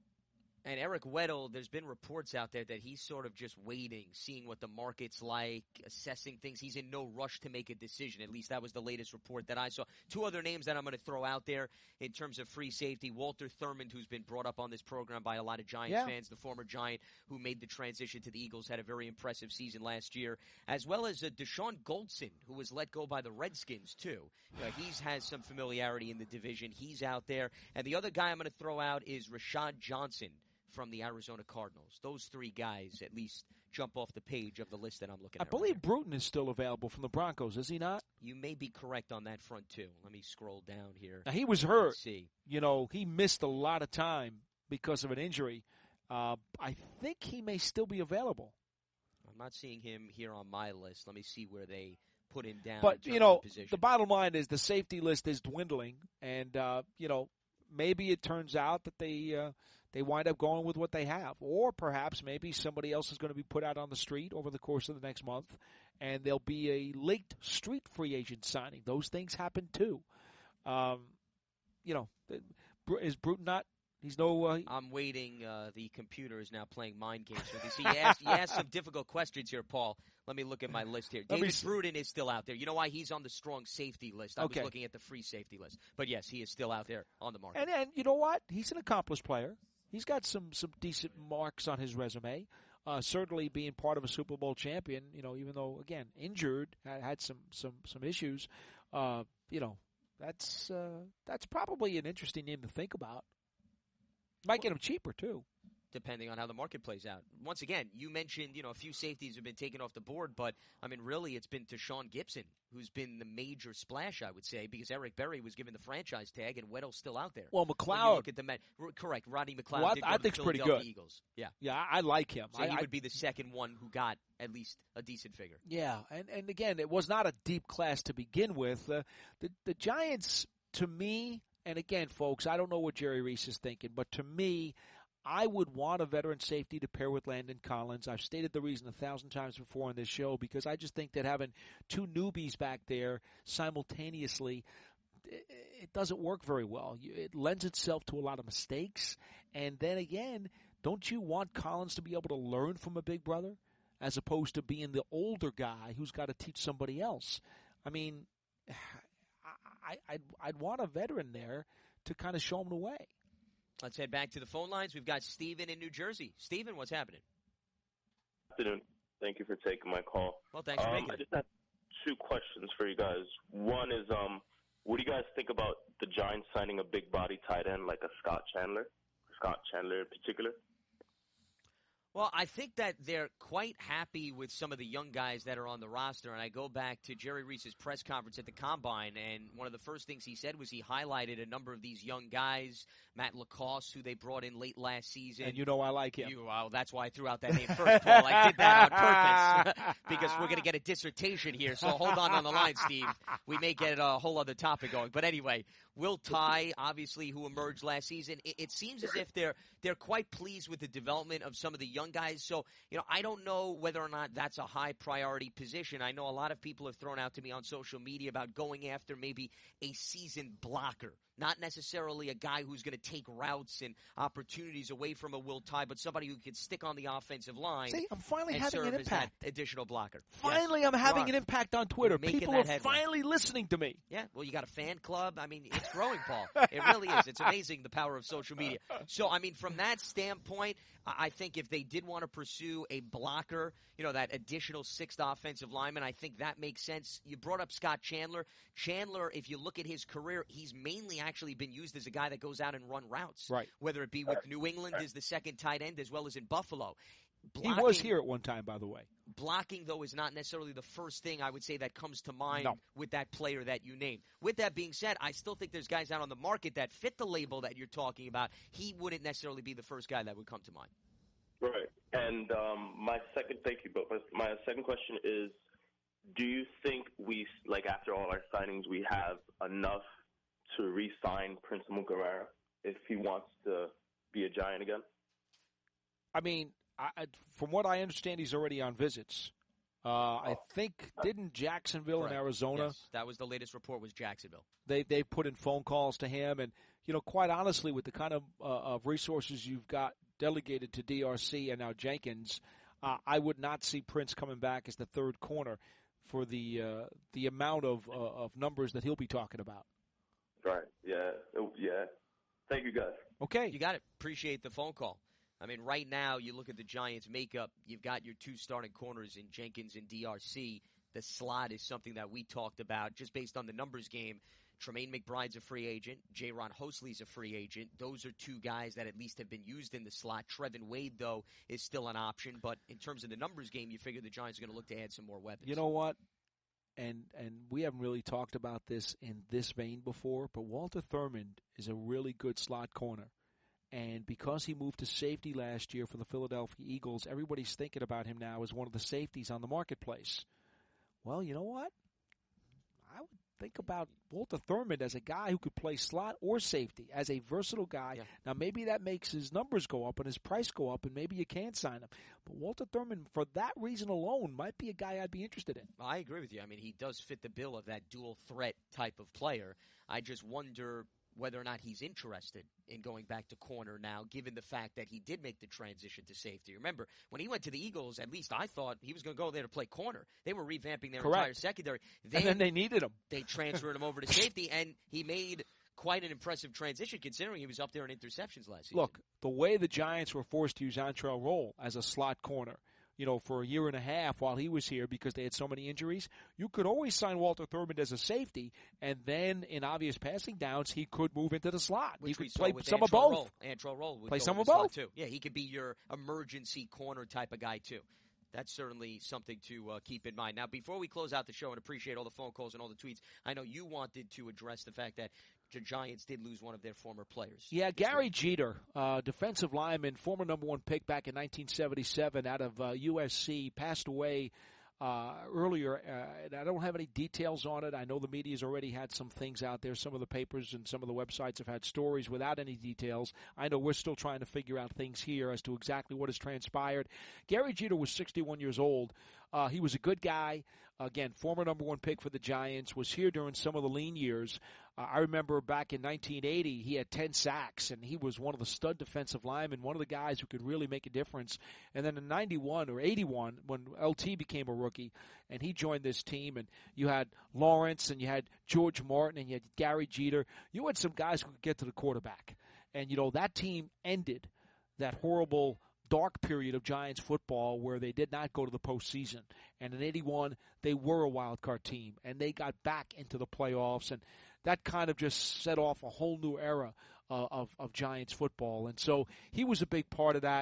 And Eric Weddle, there's been reports out there that he's sort of just waiting, seeing what the market's like, assessing things. He's in no rush to make a decision. At least that was the latest report that I saw. Two other names that I'm going to throw out there in terms of free safety. Walter Thurmond, who's been brought up on this program by a lot of Giants Yeah. fans, the former Giant who made the transition to the Eagles, had a very impressive season last year, as well as uh, Deshaun Goldson, who was let go by the Redskins, too. Uh, he's has some familiarity in the division. He's out there. And the other guy I'm going to throw out is Rashad Johnson from the Arizona Cardinals. Those three guys at least jump off the page of the list that I'm looking I at. believe Bruton is still available from the Broncos, is he not? You may be correct on that front, too. Let me scroll down here. Now, he was hurt. Let's see. You know, he missed a lot of time because of an injury. Uh, I think he may still be available. I'm not seeing him here on my list. Let me see where they put him down. in But, terms you of know, position. the bottom line is the safety list is dwindling, and, uh, you know, maybe it turns out that they uh, they wind up going with what they have. Or perhaps maybe somebody else is going to be put out on the street over the course of the next month, and there'll be a late street free agent signing. Those things happen too. Um, you know, is Bruton not – he's no uh, – I'm waiting. Uh, the computer is now playing mind games with me. See, you asked, you asked some difficult questions here, Paul. Let me look at my list here. Let me David s- Bruton is still out there. You know why? He's on the strong safety list. I Okay. was looking at the free safety list. But, yes, he is still out there on the market. And and you know what? He's an accomplished player. He's got some, some decent marks on his resume. Uh, certainly being part of a Super Bowl champion, you know, even though, again, injured, had, had some, some, some issues, uh, you know, that's uh, that's probably an interesting name to think about. Might get him cheaper, too. Depending on how the market plays out. Once again, you mentioned, you know, a few safeties have been taken off the board, but, I mean, really it's been Tashawn Gibson who's been the major splash, I would say, because Eric Berry was given the franchise tag and Weddle's still out there. Well, When you McLeod, look at the Met, r- correct, Rodney McLeod Well, I- did go I to the think's pretty Philadelphia good. Eagles. Yeah. yeah, I, I like him. So I, he I- would be the second one who got at least a decent figure. Yeah, and, and again, it was not a deep class to begin with. Uh, the the Giants, to me, and again, folks, I don't know what Jerry Reese is thinking, but to me, I would want a veteran safety to pair with Landon Collins. I've stated the reason a thousand times before on this show because I just think that having two newbies back there simultaneously, it, it doesn't work very well. You- It lends itself to a lot of mistakes. And then again, don't you want Collins to be able to learn from a big brother as opposed to being the older guy who's got to teach somebody else? I mean, I, I, I'd, I'd want a veteran there to kind of show him the way. Let's head back to the phone lines. We've got Steven in New Jersey. Steven, what's happening? Afternoon. Thank you for taking my call. Well, thanks for um, making I it. just have two questions for you guys. One is, um, what do you guys think about the Giants signing a big body tight end like a Scott Chandler? Scott Chandler in particular? Well, I think that they're quite happy with some of the young guys that are on the roster, and I go back to Jerry Reese's press conference at the Combine, and one of the first things he said was he highlighted a number of these young guys, Matt Lacoste, who they brought in late last season. And you know I like him. You, well, that's why I threw out that name first, Paul. I did that on purpose because we're going to get a dissertation here, so hold on on the line, Steve. We may get a whole other topic going. But anyway, Will Tye, obviously, who emerged last season, it, it seems as if they're they're quite pleased with the development of some of the young guys. So, you know, I don't know whether or not that's a high priority position. I know a lot of people have thrown out to me on social media about going after maybe a seasoned blocker. Not necessarily a guy who's going to take routes and opportunities away from a Will Tye, but somebody who can stick on the offensive line. See, I'm finally and having serve an impact. As that additional blocker. Finally, yes, I'm having an impact on Twitter. People are headway. finally listening to me. Yeah, well, you got a fan club. I mean, it's growing, Paul. It really is. It's amazing the power of social media. So, I mean, from that standpoint, I think if they did want to pursue a blocker, you know, that additional sixth offensive lineman, I think that makes sense. You brought up Scott Chandler. Chandler, if you look at his career, he's mainly actually been used as a guy that goes out and run routes. Right. Whether it be with New England as the second tight end as well as in Buffalo. Blocking, he was here at one time, by the way. Blocking, though, is not necessarily the first thing I would say that comes to mind no. with that player that you named. With that being said, I still think there's guys out on the market that fit the label that you're talking about. He wouldn't necessarily be the first guy that would come to mind. Right. And um, my second, thank you, but my second question is, do you think we, like after all our signings, we have enough to re-sign Prince Amukamara if he wants to be a Giant again? I mean, I, from what I understand, he's already on visits. Uh, I think, didn't Jacksonville Correct. in Arizona? Yes, that was the latest report was Jacksonville. They they put in phone calls to him. And, you know, quite honestly, with the kind of, uh, of resources you've got delegated to D R C and now Jenkins, uh, I would not see Prince coming back as the third corner for the uh, the amount of uh, of numbers that he'll be talking about. Right. Yeah. Yeah. Thank you, guys. Okay. You got it. Appreciate the phone call. I mean, right now, you look at the Giants' makeup, you've got your two starting corners in Jenkins and D R C. The slot is something that we talked about just based on the numbers game. Tremaine McBride's a free agent. J-Ron Hosley's a free agent. Those are two guys that at least have been used in the slot. Trevin Wade, though, is still an option. But in terms of the numbers game, you figure the Giants are going to look to add some more weapons. You know what? And and we haven't really talked about this in this vein before, but Walter Thurmond is a really good slot corner. And because he moved to safety last year for the Philadelphia Eagles, everybody's thinking about him now as one of the safeties on the marketplace. Well, you know what? I would think about Walter Thurmond as a guy who could play slot or safety, as a versatile guy. Yeah. Now, maybe that makes his numbers go up and his price go up, and maybe you can't sign him. But Walter Thurmond, for that reason alone, might be a guy I'd be interested in. I agree with you. I mean, he does fit the bill of that dual threat type of player. I just wonder whether or not he's interested in going back to corner now, given the fact that he did make the transition to safety. Remember, when he went to the Eagles, at least I thought he was going to go there to play corner. They were revamping their Correct. entire secondary. Then, and then they needed him. They transferred him over to safety, and he made quite an impressive transition considering he was up there in interceptions last season. Look, the way the Giants were forced to use Antrell Roll as a slot corner, you know, for a year and a half while he was here because they had so many injuries, you could always sign Walter Thurmond as a safety, and then in obvious passing downs, he could move into the slot. Which he we could play with some Antrell of both. Roll. Antrell Roll would play go some in of the slot both. too. Yeah, he could be your emergency corner type of guy too. That's certainly something to uh, keep in mind. Now, before we close out the show and appreciate all the phone calls and all the tweets, I know you wanted to address the fact that the Giants did lose one of their former players. Yeah, Gary Jeter, uh, defensive lineman, former number one pick back in nineteen seventy-seven out of uh, U S C, passed away uh, earlier. Uh, and I don't have any details on it. I know the media's already had some things out there. Some of the papers and some of the websites have had stories without any details. I know we're still trying to figure out things here as to exactly what has transpired. Gary Jeter was sixty-one years old. Uh, he was a good guy. Again, former number one pick for the Giants, was here during some of the lean years. Uh, I remember back in nineteen eighty, he had ten sacks, and he was one of the stud defensive linemen, one of the guys who could really make a difference. And then in ninety-one or eighty-one, when L T became a rookie, and he joined this team, and you had Lawrence, and you had George Martin, and you had Gary Jeter. You had some guys who could get to the quarterback. And, you know, that team ended that horrible dark period of Giants football where they did not go to the postseason. And in eighty-one, they were a wild card team, and they got back into the playoffs, and that kind of just set off a whole new era uh, of, of Giants football. And so he was a big part of that.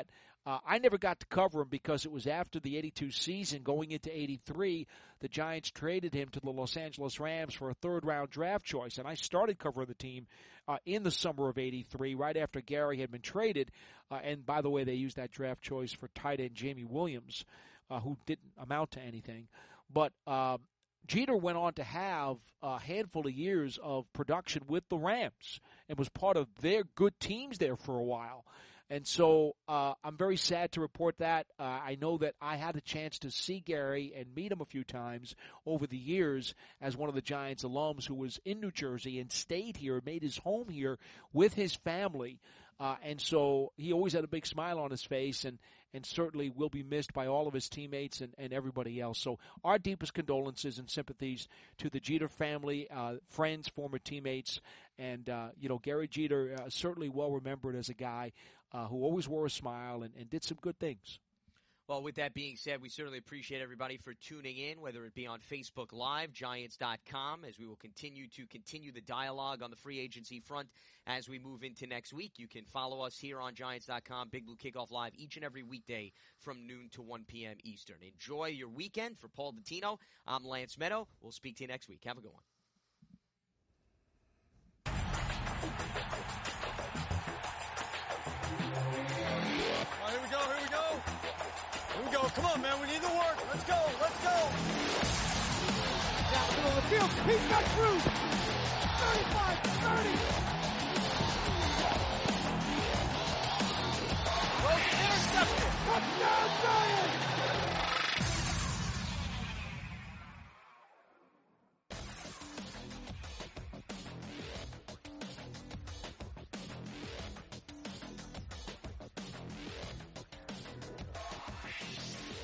Uh, I never got to cover him because it was after the eighty-two season, going into eighty-three, the Giants traded him to the Los Angeles Rams for a third-round draft choice. And I started covering the team uh, in the summer of eighty-three, right after Gary had been traded. Uh, and, by the way, they used that draft choice for tight end Jamie Williams, uh, who didn't amount to anything. But uh, Jeter went on to have a handful of years of production with the Rams and was part of their good teams there for a while. And so uh, I'm very sad to report that. Uh, I know that I had a chance to see Gary and meet him a few times over the years as one of the Giants alums who was in New Jersey and stayed here, made his home here with his family. Uh, and so he always had a big smile on his face and, and certainly will be missed by all of his teammates and, and everybody else. So our deepest condolences and sympathies to the Jeter family, uh, friends, former teammates. And, uh, you know, Gary Jeter, uh, certainly well remembered as a guy uh, who always wore a smile and, and did some good things. Well, with that being said, we certainly appreciate everybody for tuning in, whether it be on Facebook Live, Giants dot com, as we will continue to continue the dialogue on the free agency front as we move into next week. You can follow us here on Giants dot com, Big Blue Kickoff Live, each and every weekday from noon to one p.m. Eastern. Enjoy your weekend. For Paul Dottino, I'm Lance Meadow. We'll speak to you next week. Have a good one. Oh, here we go, here we go. Here we go. Come on, man. We need the work. Let's go. Let's go. Down the middle of the field. He's got Cruz. thirty-five, thirty. Well, intercepted. Touchdown, Giants.